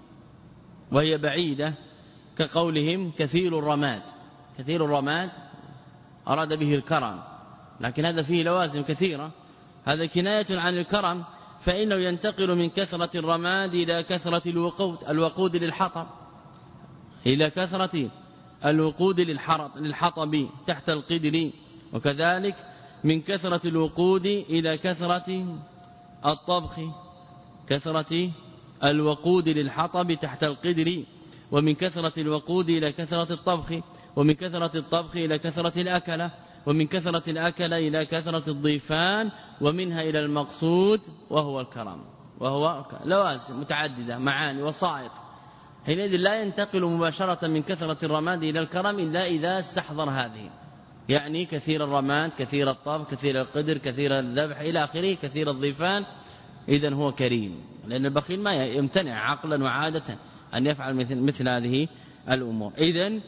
وهي بعيدة، كقولهم كثير الرماد. كثير الرماد أراد به الكرم، لكن هذا فيه لوازم كثيرة، هذا كناية عن الكرم، فإنه ينتقل من كثرة الرماد إلى كثرة الوقود للحطب، إلى كثرة الوقود للحطب تحت القدر، وكذلك من كثرة الوقود إلى كثرة الطبخ، كثرة الوقود للحطب تحت القدر، ومن كثرة الوقود إلى كثرة الطبخ، ومن كثرة الطبخ إلى كثرة الأكلة، ومن كثرة الأكلة إلى كثرة الضيفان، ومنها إلى المقصود وهو الكرم، وهو لوازم متعددة معاني وسائط. حينئذ لا ينتقل مباشرة من كثرة الرماد إلى الكرم إلا إذا استحضر هذه، يعني كثير الرماد، كثير الطبخ، كثير القدر، كثير الذبح إلى آخره، كثير الضيفان، إذن هو كريم، لأن البخيل ما يمتنع عقلا وعادة أن يفعل مثل هذه الأمور. إذن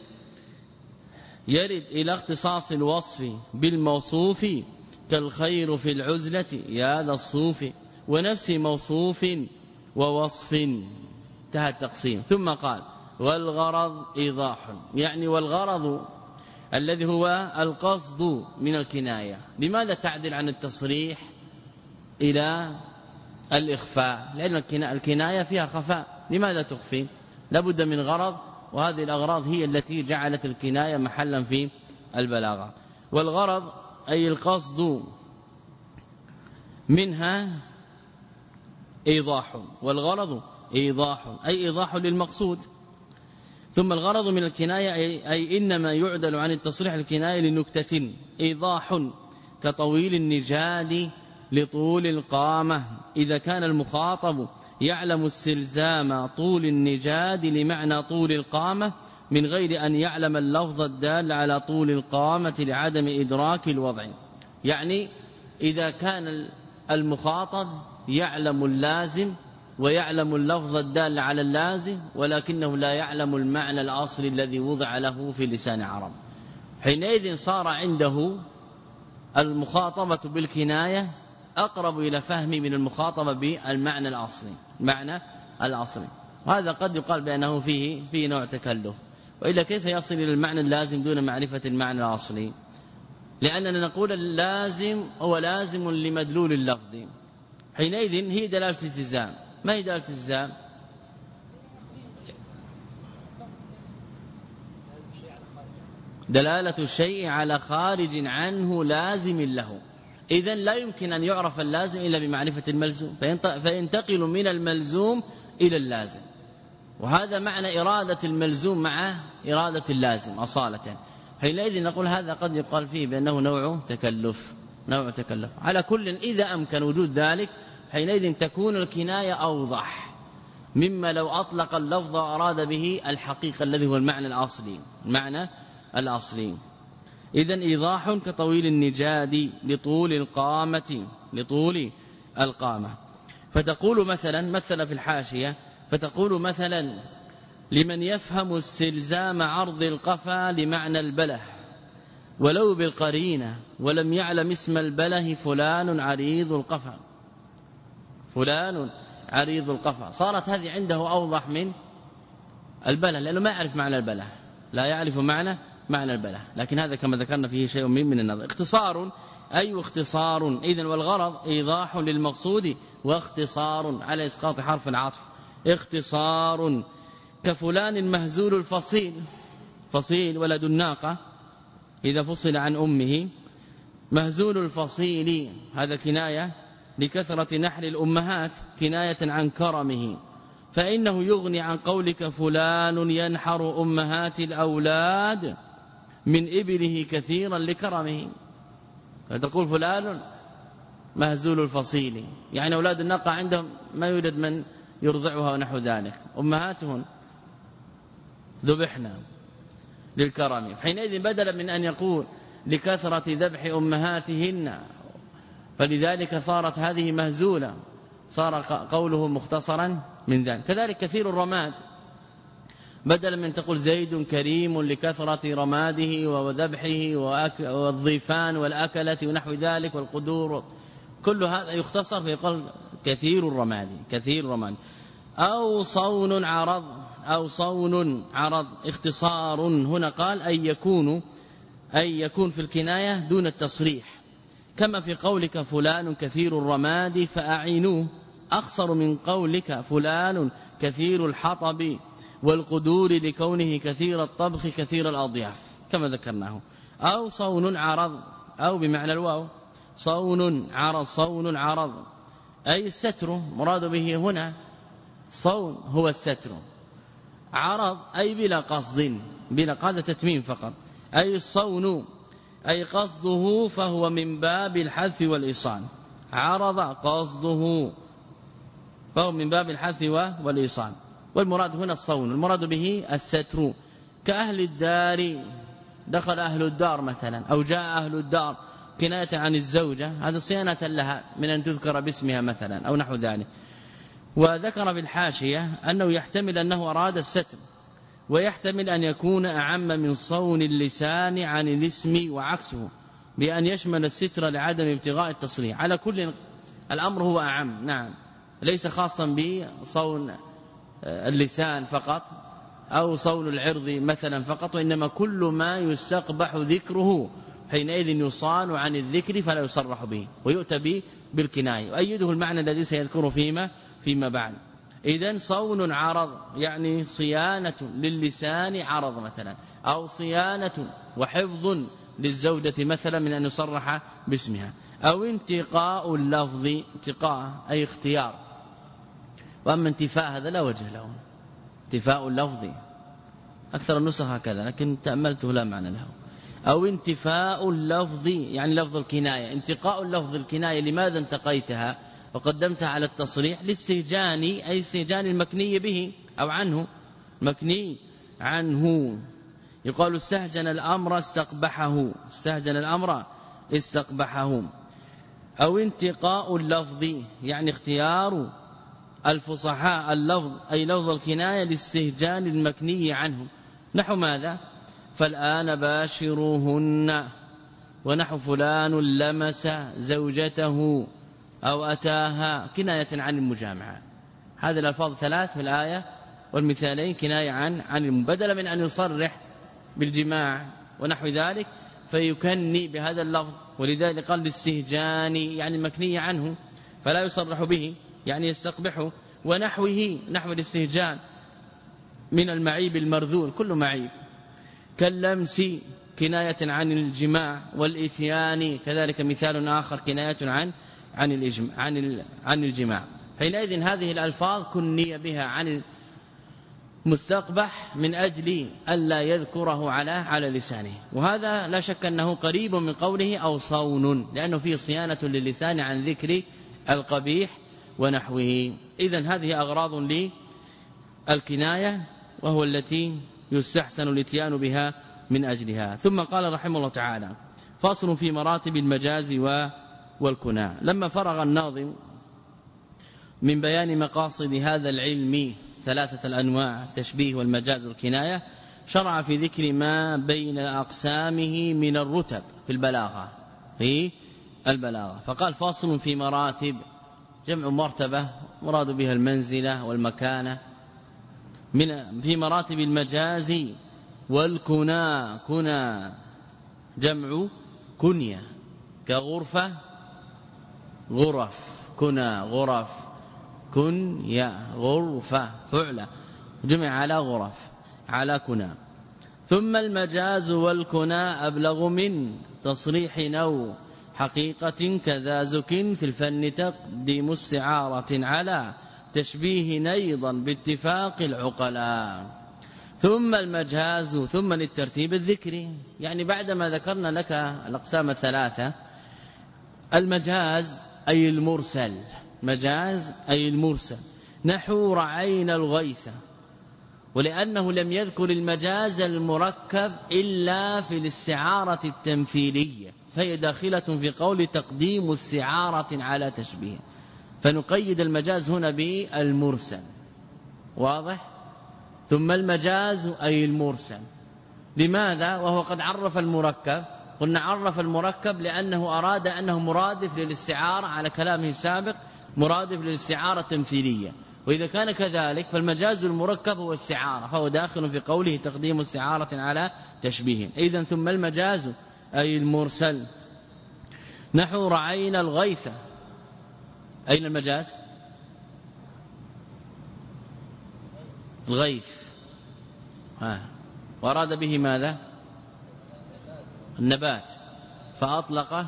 يرد إلى اختصاص الوصف بالموصوف كالخير في العزلة يا ذا الصوف، ونفس موصوف ووصف، انتهى التقسيم. ثم قال والغرض إيضاح، يعني والغرض الذي هو القصد من الكناية. لماذا تعدل عن التصريح إلى الإخفاء؟ لأن الكناية فيها خفاء، لماذا تخفي؟ لابد من غرض، وهذه الأغراض هي التي جعلت الكناية محلا في البلاغة. والغرض أي القصد منها إيضاح، والغرض إيضاح أي إيضاح للمقصود. ثم الغرض من الكناية أي إنما يعدل عن التصريح الكناية لنكتة إيضاح كطويل النجاد لطول القامة إذا كان المخاطب يعلم استلزام طول النجاد لمعنى طول القامة من غير أن يعلم اللفظ الدال على طول القامة لعدم إدراك الوضع. يعني إذا كان المخاطب يعلم اللازم ويعلم اللفظ الدال على اللازم ولكنه لا يعلم المعنى الأصلي الذي وضع له في لسان عرب، حينئذ صار عنده المخاطبة بالكناية أقرب إلى فهم من المخاطبة بالمعنى الأصلي، معنى الأصلي. وهذا قد يقال بأنه فيه نوع تكلف، وإلا كيف يصل إلى المعنى اللازم دون معرفة المعنى الأصلي؟ لأننا نقول اللازم هو لازم لمدلول اللفظ، حينئذ هي دلالة التزام. ما هي دلالة التزام؟ دلالة الشيء على خارج عنه لازم له. إذن لا يمكن أن يعرف اللازم إلا بمعرفة الملزوم، فينتقل من الملزوم إلى اللازم، وهذا معنى إرادة الملزوم مع إرادة اللازم أصالة. حينئذ نقول هذا قد يقال فيه بأنه نوع تكلف. على كل إذا أمكن وجود ذلك حينئذ تكون الكناية أوضح مما لو أطلق اللفظ وأراد به الحقيقة الذي هو المعنى الأصلي. إذن إيضاح كطويل النجاد لطول القامة. فتقول مثلا في الحاشية، فتقول مثلا لمن يفهم استلزام عرض القفا لمعنى البله ولو بالقرينة ولم يعلم اسم البله فلان عريض القفا، صارت هذه عنده أوضح من البله، لأنه ما يعرف معنى البله، لا يعرف معنى البله. لكن هذا كما ذكرنا فيه شيء من النظر. اختصار إذن والغرض إيضاح للمقصود واختصار على إسقاط حرف العطف. اختصار كفلان مهزول الفصيل، فصيل ولد الناقة إذا فصل عن أمه، مهزول الفصيل هذا كناية لكثرة نحر الأمهات كناية عن كرمه، فإنه يغني عن قولك فلان ينحر أمهات الأولاد من إبله كثيرا لكرمه. فتقول فلان مهزول الفصيل، يعني أولاد الناقة عندهم ما يوجد من يرضعها ونحو ذلك، أمهاتهم ذبحنا للكرم. حينئذ بدلا من أن يقول لكثرة ذبح أمهاتهن، فلذلك صارت هذه مهزولة، صار قوله مختصرا من ذلك. كذلك كثير الرماد، بدلا من تقول زيد كريم لكثرة رماده وذبحه والضيفان والأكلة ونحو ذلك والقدور، كل هذا يختصر فيقول كثير الرماد. أو صون عرض اختصار هنا قال أي يكون في الكناية دون التصريح، كما في قولك فلان كثير الرماد فأعينوه، أخصر من قولك فلان كثير الحطب والقدور لكونه كثير الطبخ كثير الأضياف كما ذكرناه. أو صون عرض، أو بمعنى الواو، صون عرض أي الستر، مراد به هنا صون هو الستر، عرض أي بلا قصد، هذا تتميم فقط، أي الصون أي قصده فهو من باب الحذف والإيصال، عرض قصده فهو من باب الحذف والإيصال، والمراد هنا الصون، المراد به الستر. كأهل الدار، دخل أهل الدار مثلا، أو جاء أهل الدار كناية عن الزوجة، هذا صيانة لها من أن تذكر باسمها مثلا أو نحو ذلك. وذكر في الحاشية أنه يحتمل أنه أراد الستر، ويحتمل أن يكون أعم من صون اللسان عن الاسم وعكسه، بأن يشمل الستر لعدم ابتغاء التصريح. على كل الأمر هو أعم، نعم، ليس خاصا بصون اللسان فقط أو صون العرض مثلا فقط، وإنما كل ما يستقبح ذكره حينئذ يصان عن الذكر فلا يصرح به ويؤتى به بالكناية، وأيده المعنى الذي سيذكره فيما بعد. إذن صون عرض يعني صيانة للسان عرض مثلا، أو صيانة وحفظ للزوجة مثلا من أن يصرح باسمها. أو انتقاء اللفظ، انتقاء أي اختيار، وأما انتفاء هذا لا وجه له، انتفاء اللفظ أكثر النسخ هكذا لكن تأملته لا معنى له. أو انتفاء اللفظ يعني لفظ الكناية، انتقاء اللفظ الكناية لماذا انتقيتها وقدمتها على التصريح؟ للاستهجان أي استهجان المكني به أو عنه، مكني عنه. يقال استهجن الأمر استقبحه، استهجن الأمر استقبحه. أو انتقاء اللفظ يعني اختيار الفصحاء اللفظ أي لفظ الكناية لاستهجان المكني عنه، نحو ماذا؟ فالآن باشروهن، ونحو فلان لمس زوجته أو أتاها، كناية عن المجامعة. هذه الألفاظ ثلاث في الآية والمثالين كناية عن بدلا من أن يصرح بالجماع ونحو ذلك فيكني بهذا اللفظ، ولذلك قال الاستهجان يعني المكني عنه فلا يصرح به يعني يستقبحه، ونحوه نحو الاستهجان من المعيب المرذول كل معيب، كاللمس كناية عن الجماع، والإتيان كذلك مثال آخر كناية عن الجماع. حينئذ هذه الألفاظ كني بها عن المستقبح من أجل ألا يذكره على لسانه، وهذا لا شك أنه قريب من قوله أو صون، لأنه فيه صيانة للسان عن ذكر القبيح ونحوه. إذن هذه أغراض للكناية وهو التي يستحسن الاتيان بها من أجلها. ثم قال رحمه الله تعالى فاصل في مراتب المجاز والكناة. لما فرغ الناظم من بيان مقاصد هذا العلم ثلاثة الأنواع التشبيه والمجاز والكناية، شرع في ذكر ما بين أقسامه من الرتب في البلاغة فقال فاصل في مراتب، جمع مرتبة مراد بها المنزلة والمكانة، في مراتب المجاز والكناة، كنا جمع كنية كغرفة غرف، كنا غرف، كنية غرفة فعلة جمع على غرف على كنا. ثم المجاز والكناة أبلغ من تصريح أو حقيقة كذا زك في الفن تقديم استعارة على تشبيه أيضا باتفاق العقلاء. ثم المجاز ثم للترتيب الذكري، يعني بعدما ذكرنا لك الأقسام الثلاثة، المجاز أي المرسل، مجاز أي المرسل، نحو رعينا الغيث، ولأنه لم يذكر المجاز المركب إلا في الاستعارة التمثيلية فهي داخلة في قول تقديم استعارة على تشبيه، فنقيد المجاز هنا بالمرسل، واضح؟ ثم المجاز أي المرسل، لماذا وهو قد عرف المركب؟ قلنا عرف المركب لأنه أراد أنه مرادف للاستعارة على كلامه السابق، مرادف للاستعارة التمثيلية، وإذا كان كذلك فالمجاز المركب هو استعارة فهو داخل في قوله تقديم استعارة على تشبيه. إذن ثم المجاز أي المرسل، نحو رعينا الغيث، أين المجاز؟ الغيث، وأراد به ماذا؟ النبات، فأطلق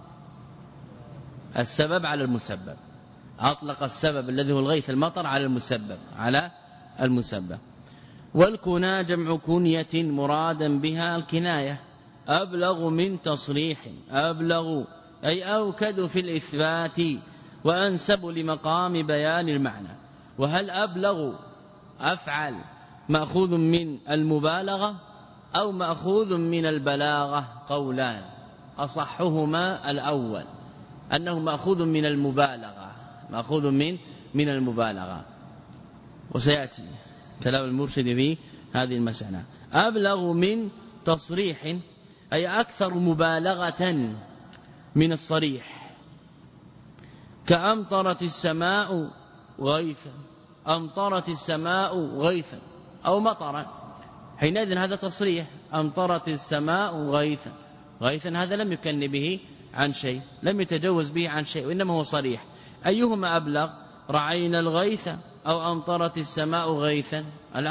السبب على المسبب، أطلق السبب الذي هو الغيث المطر على المسبب. والكنى جمع كنية مرادا بها الكناية، أبلغ من تصريح، أبلغ أي أوكد في الإثبات وأنسب لمقام بيان المعنى. وهل أبلغ أفعل مأخوذ من المبالغة أو مأخوذ من البلاغة؟ قولان، أصحهما الأول أنه مأخوذ من المبالغة، مأخوذ من المبالغة، وسيأتي كلام المرشد في هذه المسألة. أبلغ من تصريح أي أكثر مبالغة من الصريح، كأمطرت السماء غيثا، أمطرت السماء غيثا أو مطرا، حينئذ هذا تصريح، أمطرت السماء غيثا، غيثا هذا لم يكن به عن شيء، لم يتجوز به عن شيء، وإنما هو صريح. أيهما أبلغ، رعينا الغيث أو أمطرت السماء غيثا؟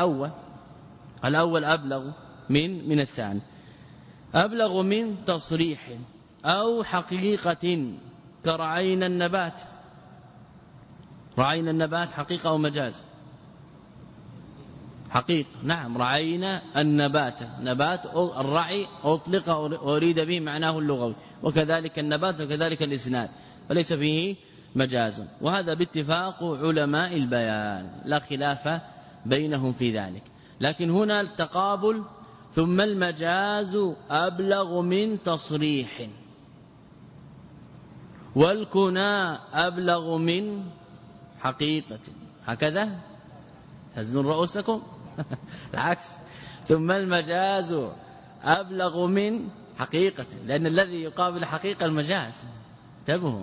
الأول أبلغ من الثاني، أبلغ من تصريح أو حقيقة كرعينا النبات، رعينا النبات حقيقة أو مجاز؟ حقيقة. نعم رعينا النبات، نبات الرعي أطلق وأريد به معناه اللغوي، وكذلك النبات وكذلك الإسناد، وليس فيه مجاز، وهذا باتفاق علماء البيان لا خلاف بينهم في ذلك. لكن هنا التقابل ثم المجاز أبلغ من تصريح، والكنى أبلغ من حقيقة، هكذا تهزون رؤوسكم العكس، ثم المجاز أبلغ من حقيقة، لأن الذي يقابل حقيقة المجاز، انتبهوا،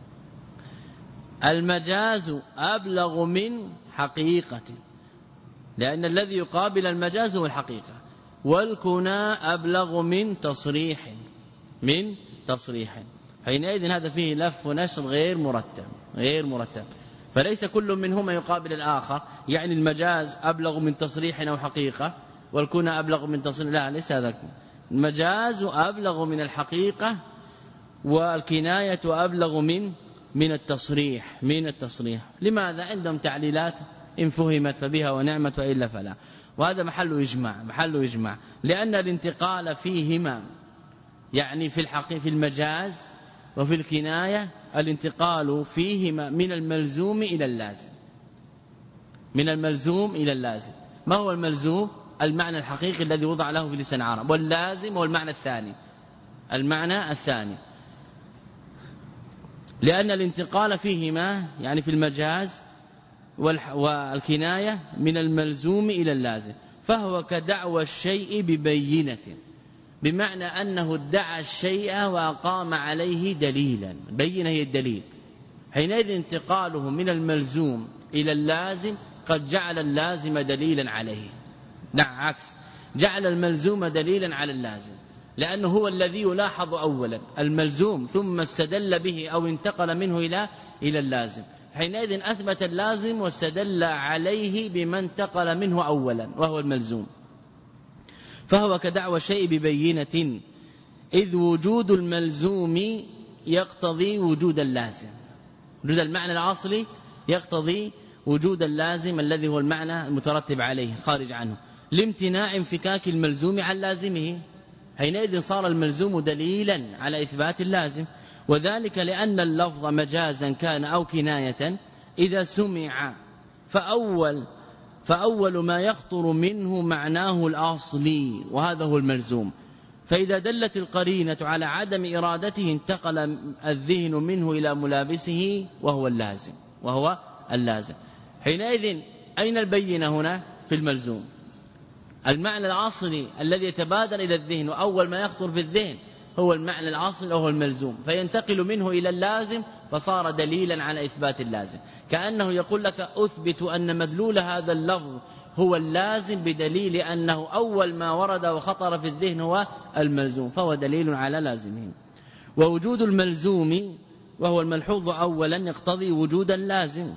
المجاز أبلغ من حقيقة، لأن الذي يقابل المجاز هو الحقيقة، والكنى أبلغ من تصريح، من تصريح، حينئذ هذا فيه لف ونشر غير مرتب، فليس كل منهما يقابل الآخر، يعني المجاز أبلغ من تصريح أو حقيقة والكنى أبلغ من تصريح، لا ليس هذا، المجاز أبلغ من الحقيقة والكناية أبلغ من التصريح، لماذا؟ عندهم تعليلات إن فهمت فبها ونعمت وإلا فلا، وهذا محل إجماع، لأن الانتقال فيهما يعني في المجاز وفي الكناية الانتقال فيهما من الملزوم إلى اللازم، ما هو الملزوم؟ المعنى الحقيقي الذي وضع له في لسان العرب، واللازم هو المعنى الثاني، لأن الانتقال فيهما يعني في المجاز والكناية من الملزوم إلى اللازم، فهو كدعوى الشيء ببينة، بمعنى أنه ادعى الشيء وأقام عليه دليلا، بينة هي الدليل، حينئذ انتقاله من الملزوم إلى اللازم قد جعل اللازم دليلا عليه، عكس جعل الملزوم دليلا على اللازم، لأنه هو الذي يلاحظ أولا الملزوم ثم استدل به أو انتقل منه إلى اللازم، حينئذ أثبت اللازم واستدل عليه بما انتقل منه أولا وهو الملزوم، فهو كدعوى الشيء ببينة، إذ وجود الملزوم يقتضي وجود اللازم، وجود المعنى الأصلي يقتضي وجود اللازم الذي هو المعنى المترتب عليه خارج عنه، لامتناع انفكاك الملزوم عن لازمه، حينئذ صار الملزوم دليلا على إثبات اللازم، وذلك لأن اللفظ مجازا كان أو كناية إذا سمع فأول ما يخطر منه معناه الأصلي، وهذا هو الملزوم، فإذا دلت القرينة على عدم إرادته انتقل الذهن منه إلى ملابسه وهو اللازم، حينئذ أين البينة هنا؟ في الملزوم، المعنى الأصلي الذي يتبادر إلى الذهن وأول ما يخطر في الذهن هو المعنى الأصلي وهو الملزوم، فينتقل منه إلى اللازم فصار دليلا على إثبات اللازم، كأنه يقول لك أثبت أن مدلول هذا اللفظ هو اللازم بدليل أنه أول ما ورد وخطر في الذهن هو الملزوم، فهو دليل على لازمه. ووجود الملزوم وهو الملحوظ أولا يقتضي وجود اللازم،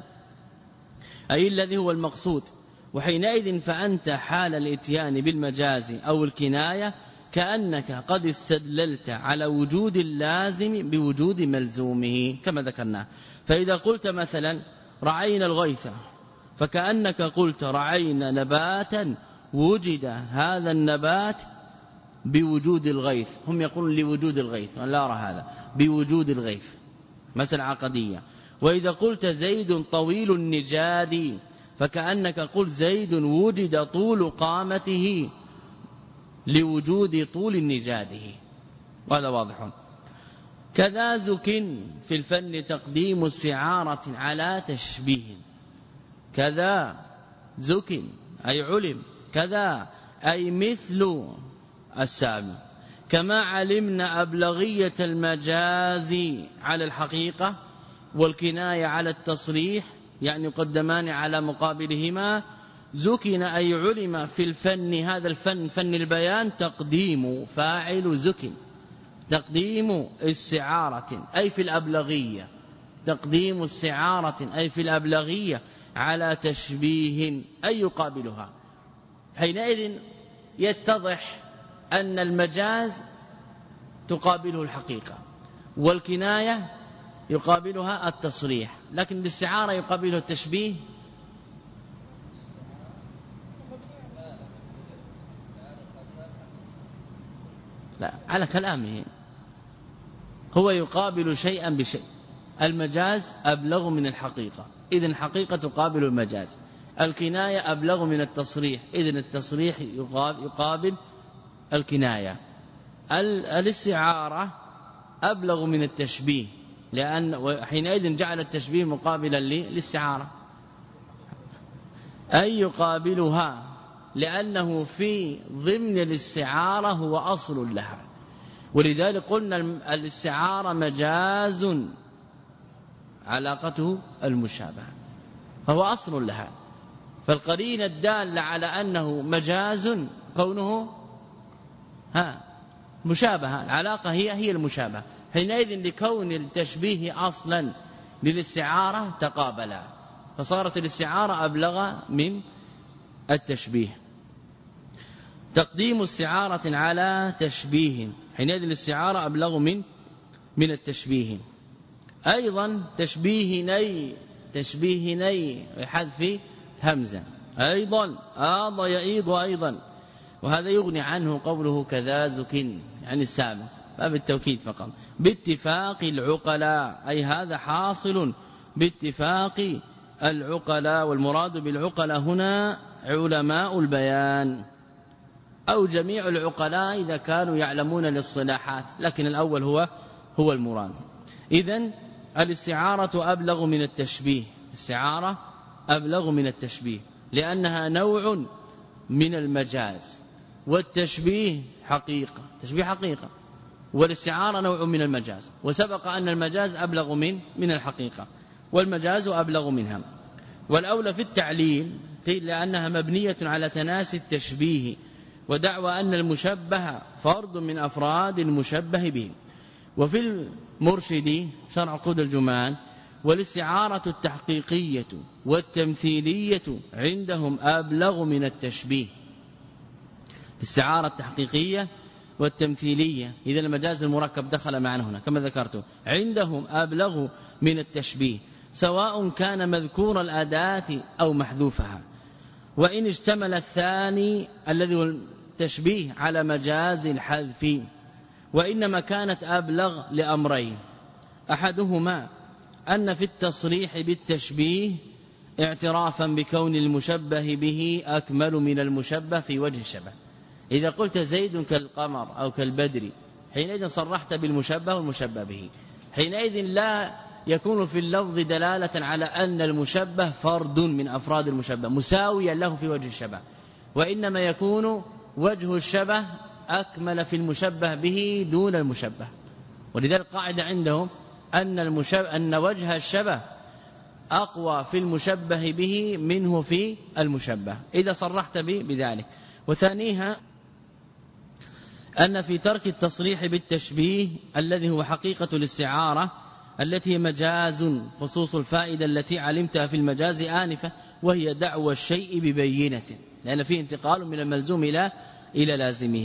أي الذي هو المقصود، وحينئذ فأنت حال الاتيان بالمجاز أو الكناية كأنك قد استدللت على وجود اللازم بوجود ملزومه كما ذكرنا. فإذا قلت مثلا رعينا الغيث فكأنك قلت رعينا نباتا وجد هذا النبات بوجود الغيث، هم يقولون لوجود الغيث، لا أرى هذا بوجود الغيث، مسألة عقدية. وإذا قلت زيد طويل النجاد فكأنك قلت زيد وجد طول قامته لوجود طول نجاده، وهذا واضح. كذا زك في الفن تقديم استعارة على تشبيه، كذا زك أي علم، كذا أي مثل السابق، كما علمنا أبلغية المجاز على الحقيقة والكناية على التصريح، يعني يقدمان على مقابلهما. زكن أي علم في الفن، هذا الفن فن البيان، تقديم فاعل زكن، تقديم استعارة أي في الأبلغية، تقديم استعارة أي في الأبلغية على تشبيه أي يقابلها، حينئذ يتضح أن المجاز تقابله الحقيقة والكناية يقابلها التصريح، لكن الاستعارة يقابله التشبيه لا، على كلامه هو يقابل شيئا بشيء. المجاز أبلغ من الحقيقة، إذن الحقيقة تقابل المجاز. الكناية أبلغ من التصريح، إذن التصريح يقابل الكناية. الاستعارة أبلغ من التشبيه، لأن حينئذ جعل التشبيه مقابلا للاستعارة، أي يقابلها، لأنه في ضمن الاستعارة هو أصل لها. ولذلك قلنا الاستعارة مجاز علاقته المشابهة، فهو أصل لها. فالقرينة الدالة على أنه مجاز كونه مشابهة، العلاقة هي المشابهة. حينئذ لكون التشبيه أصلا للاستعارة تقابلا، فصارت الاستعارة أبلغ من التشبيه. تقديم استعارة على تشبيه، حينئذ الاستعارة أبلغ من التشبيه. أيضا تشبيه ني بحذف همزة، أيضا آض يعيض أيضا، وهذا يغني عنه قوله كذازك يعني السابق، فبالتوكيد فقط. باتفاق العقلاء، أي هذا حاصل باتفاق العقلاء، والمراد بالعقلاء هنا علماء البيان أو جميع العقلاء إذا كانوا يعلمون الاصطلاحات، لكن الأول هو المراد. إذن الاستعارة أبلغ من التشبيه، الاستعارة أبلغ من التشبيه لأنها نوع من المجاز، والتشبيه حقيقة، تشبيه حقيقة، والاستعارة نوع من المجاز. وسبق أن المجاز أبلغ من الحقيقة، والمجاز أبلغ منها. والأولى في التعليل قيل لأنها مبنية على تناسي التشبيه، ودعوى أن المشبه فرد من أفراد المشبه به. وفي المرشد شرع قود الجمان، والاستعارة التحقيقية والتمثيلية عندهم أبلغ من التشبيه. الاستعارة التحقيقية والتمثيلية، إذا المجاز المركب دخل معنا هنا كما ذكرت، عندهم أبلغ من التشبيه، سواء كان مذكور الأداة أو محذوفها. وإن اشتمل الثاني الذي هو التشبيه على مجاز الحذف، وإنما كانت أبلغ لأمرين: أحدهما أن في التصريح بالتشبيه اعترافا بكون المشبه به أكمل من المشبه في وجه الشبه. إذا قلت زيد كالقمر أو كالبدر، حينئذ صرحت بالمشبه والمشبه به، حينئذ لا يكون في اللفظ دلالة على أن المشبه فرد من أفراد المشبه مساويا له في وجه الشبه، وإنما يكون وجه الشبه أكمل في المشبه به دون المشبه. ولذلك قاعدة عندهم أن وجه الشبه أقوى في المشبه به منه في المشبه إذا صرحت بذلك. وثانيها أن في ترك التصريح بالتشبيه الذي هو حقيقة الاستعارة التي مجاز خصوص الفائدة التي علمتها في المجاز آنفة، وهي دعوى الشيء ببينة، لأن فيه انتقال من الملزوم إلى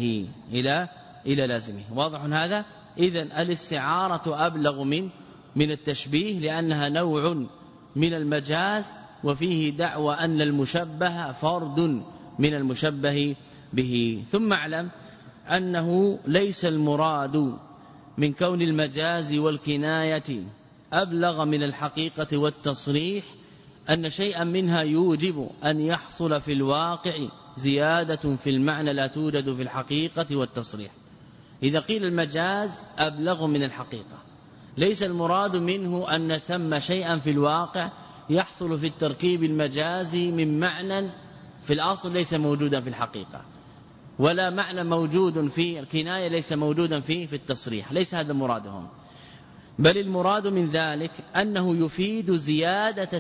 لازمه. واضح هذا؟ إذن الاستعارة أبلغ من التشبيه لأنها نوع من المجاز، وفيه دعوى أن المشبه فرد من المشبه به. ثم اعلم أنه ليس المراد من كون المجاز والكناية أبلغ من الحقيقة والتصريح أن شيئا منها يوجب أن يحصل في الواقع زيادة في المعنى لا توجد في الحقيقة والتصريح. إذا قيل المجاز أبلغ من الحقيقة، ليس المراد منه أن ثم شيئا في الواقع يحصل في التركيب المجازي من معنى في الأصل ليس موجودا في الحقيقة، ولا معنى موجود في الكناية ليس موجودا في التصريح، ليس هذا مرادهم. بل المراد من ذلك أنه يفيد زيادة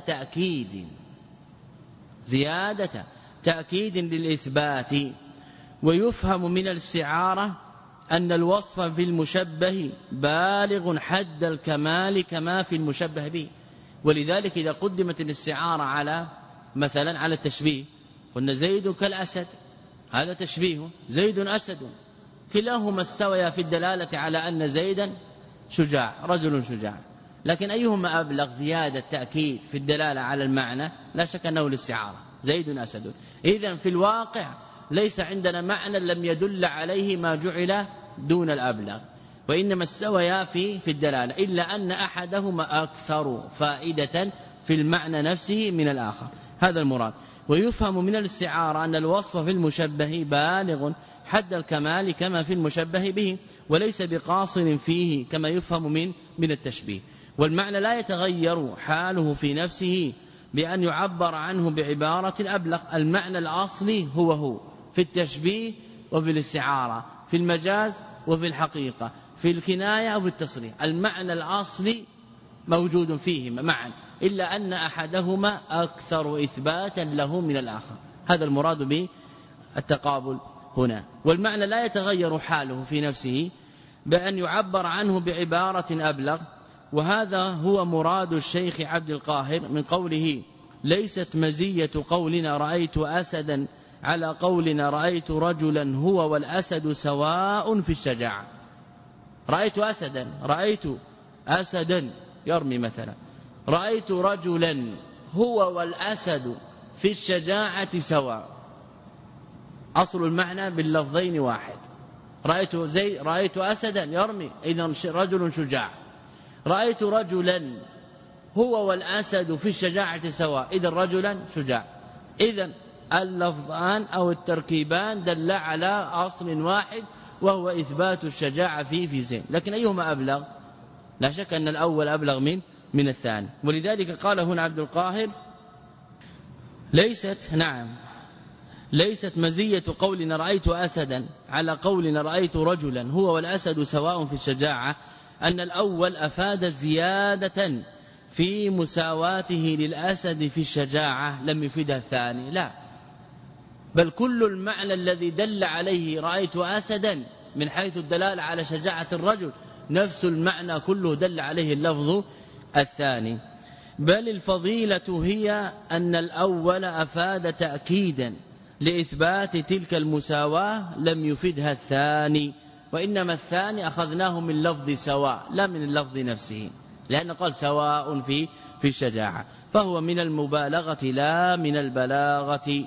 تأكيد للإثبات. ويفهم من الاستعارة أن الوصف في المشبه بالغ حد الكمال كما في المشبه به. ولذلك إذا قدمت الاستعارة على مثلا على التشبيه، قلنا زيد كالأسد، هذا تشبيه، زيد أسد، كلاهما استويا في الدلالة على أن زيدا شجاع، رجل شجاع، لكن أيهما أبلغ زيادة تأكيد في الدلالة على المعنى؟ لا شك أنه الاستعارة، زيد أسد. إذن في الواقع ليس عندنا معنى لم يدل عليه ما جعل دون الأبلغ، وإنما استويا في الدلالة، إلا أن أحدهما أكثر فائدة في المعنى نفسه من الآخر. هذا المراد. ويفهم من الاستعارة أن الوصف في المشبه بالغ حد الكمال كما في المشبه به، وليس بقاصر فيه كما يفهم من التشبيه. والمعنى لا يتغير حاله في نفسه بأن يعبر عنه بعبارة أبلغ. المعنى الأصلي هو في التشبيه وفي الاستعارة، في المجاز وفي الحقيقة، في الكناية وفي التصريح. المعنى الأصلي موجود فيهما معا، إلا أن أحدهما أكثر إثباتا له من الآخر. هذا المراد بالتقابل هنا. والمعنى لا يتغير حاله في نفسه بأن يعبر عنه بعبارة أبلغ، وهذا هو مراد الشيخ عبد القاهر من قوله: ليست مزية قولنا رأيت أسدا على قولنا رأيت رجلا هو والأسد سواء في الشجاعة. رأيت أسدا يرمي مثلا، رأيت رجلا هو والأسد في الشجاعة سواء. أصل المعنى باللفظين واحد. رأيت أسدا يرمي، إذن رجل شجاع. رأيت رجلا هو والأسد في الشجاعة سواء، إذن رجلا شجاع. إذن اللفظان أو التركيبان دل على أصل واحد، وهو إثبات الشجاعة في زين. لكن أيهما أبلغ؟ لا شك أن الأول أبلغ من الثاني. ولذلك قال هنا عبد القاهر: ليست مزية قولنا رأيت أسدا على قولنا رأيت رجلا هو والأسد سواء في الشجاعة أن الأول أفاد زيادة في مساواته للأسد في الشجاعة لم يفيدها الثاني، لا، بل كل المعنى الذي دل عليه رأيت أسدا من حيث الدلالة على شجاعة الرجل نفس المعنى كله دل عليه اللفظ الثاني. بل الفضيلة هي أن الأول أفاد تأكيدا لإثبات تلك المساواة لم يفدها الثاني، وإنما الثاني أخذناه من لفظ سواء لا من اللفظ نفسه، لأنه قال سواء في الشجاعة، فهو من المبالغة لا من البلاغة.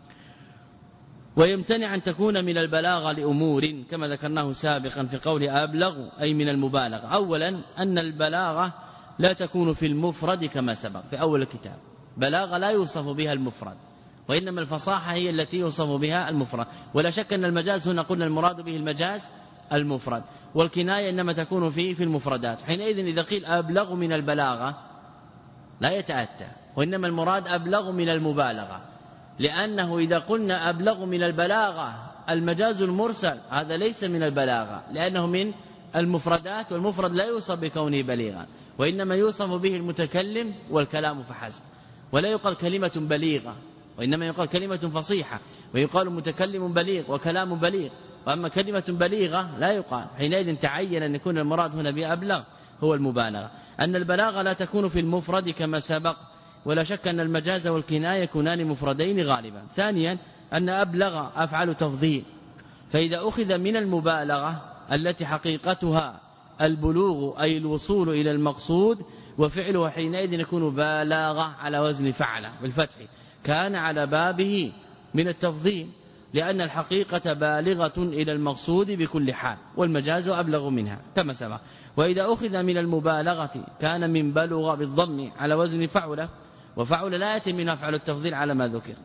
ويمتنع أن تكون من البلاغة لأمور كما ذكرناه سابقا في قول أبلغ، أي من المبالغة. أولا أن البلاغة لا تكون في المفرد كما سبق في أول الكتاب، بلاغة لا يوصف بها المفرد، وإنما الفصاحة هي التي يوصف بها المفرد. ولا شك أن المجاز هنا قلنا المراد به المجاز المفرد، والكناية إنما تكون في المفردات. حينئذ إذا قيل أبلغ من البلاغة لا يتأتى، وإنما المراد أبلغ من المبالغة، لأنه إذا قلنا أبلغ من البلاغة المجاز المرسل هذا ليس من البلاغة، لأنه من المفردات، والمفرد لا يوصف بكونه بليغا، وإنما يوصف به المتكلم والكلام فحسب. ولا يقال كلمة بليغة، وإنما يقال كلمة فصيحة، ويقال متكلم بليغ وكلام بليغ. وأما كلمة بليغة لا يقال. حينئذ تعين أن يكون المراد هنا بأبلغ هو المبالغة. أن البلاغة لا تكون في المفرد كما سبق، ولا شك أن المجاز والكناية يكونان مفردين غالبا. ثانيا أن أبلغ أفعل تفضيل، فإذا أخذ من المبالغة التي حقيقتها البلوغ أي الوصول إلى المقصود، وفعله حينئذ يكون بالغة على وزن فعل بالفتح، كان على بابه من التفضيل، لأن الحقيقة بالغة إلى المقصود بكل حال، والمجاز أبلغ منها كما سبق. وإذا أخذ من المبالغة كان من بلغ بالضم على وزن فعل، وفعل لا يتم منها فعل التفضيل على ما ذكر،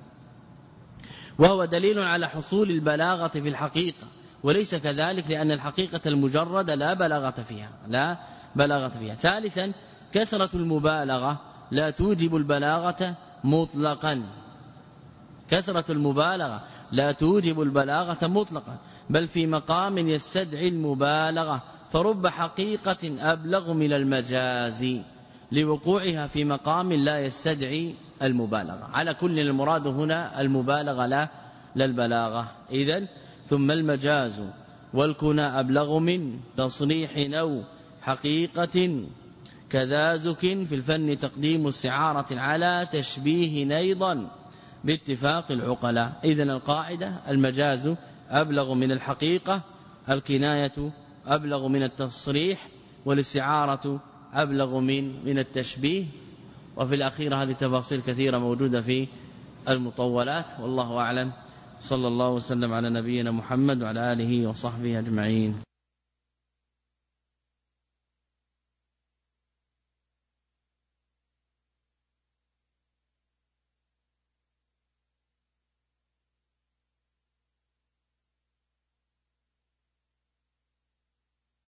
وهو دليل على حصول البلاغة في الحقيقة، وليس كذلك لأن الحقيقة المجردة لا بلاغة فيها. ثالثا كثرة المبالغة لا توجب البلاغة مطلقا، كثرة المبالغة لا توجب البلاغة مطلقا، بل في مقام يستدعي المبالغة، فرب حقيقة أبلغ من المجاز لوقوعها في مقام لا يستدعي المبالغة. على كل المراد هنا المبالغة لا البلاغة. إذن ثم المجاز والكنى أبلغ من تصريح أو حقيقة، كذازك في الفن تقديم استعارة على تشبيه أيضا باتفاق العقلاء. إذن القاعدة المجاز أبلغ من الحقيقة، الكناية أبلغ من التصريح، والاستعارة أبلغ من التشبيه. وفي الأخير هذه تفاصيل كثيرة موجودة في المطولات، والله أعلم. صلى الله وسلم على نبينا محمد وعلى آله وصحبه أجمعين.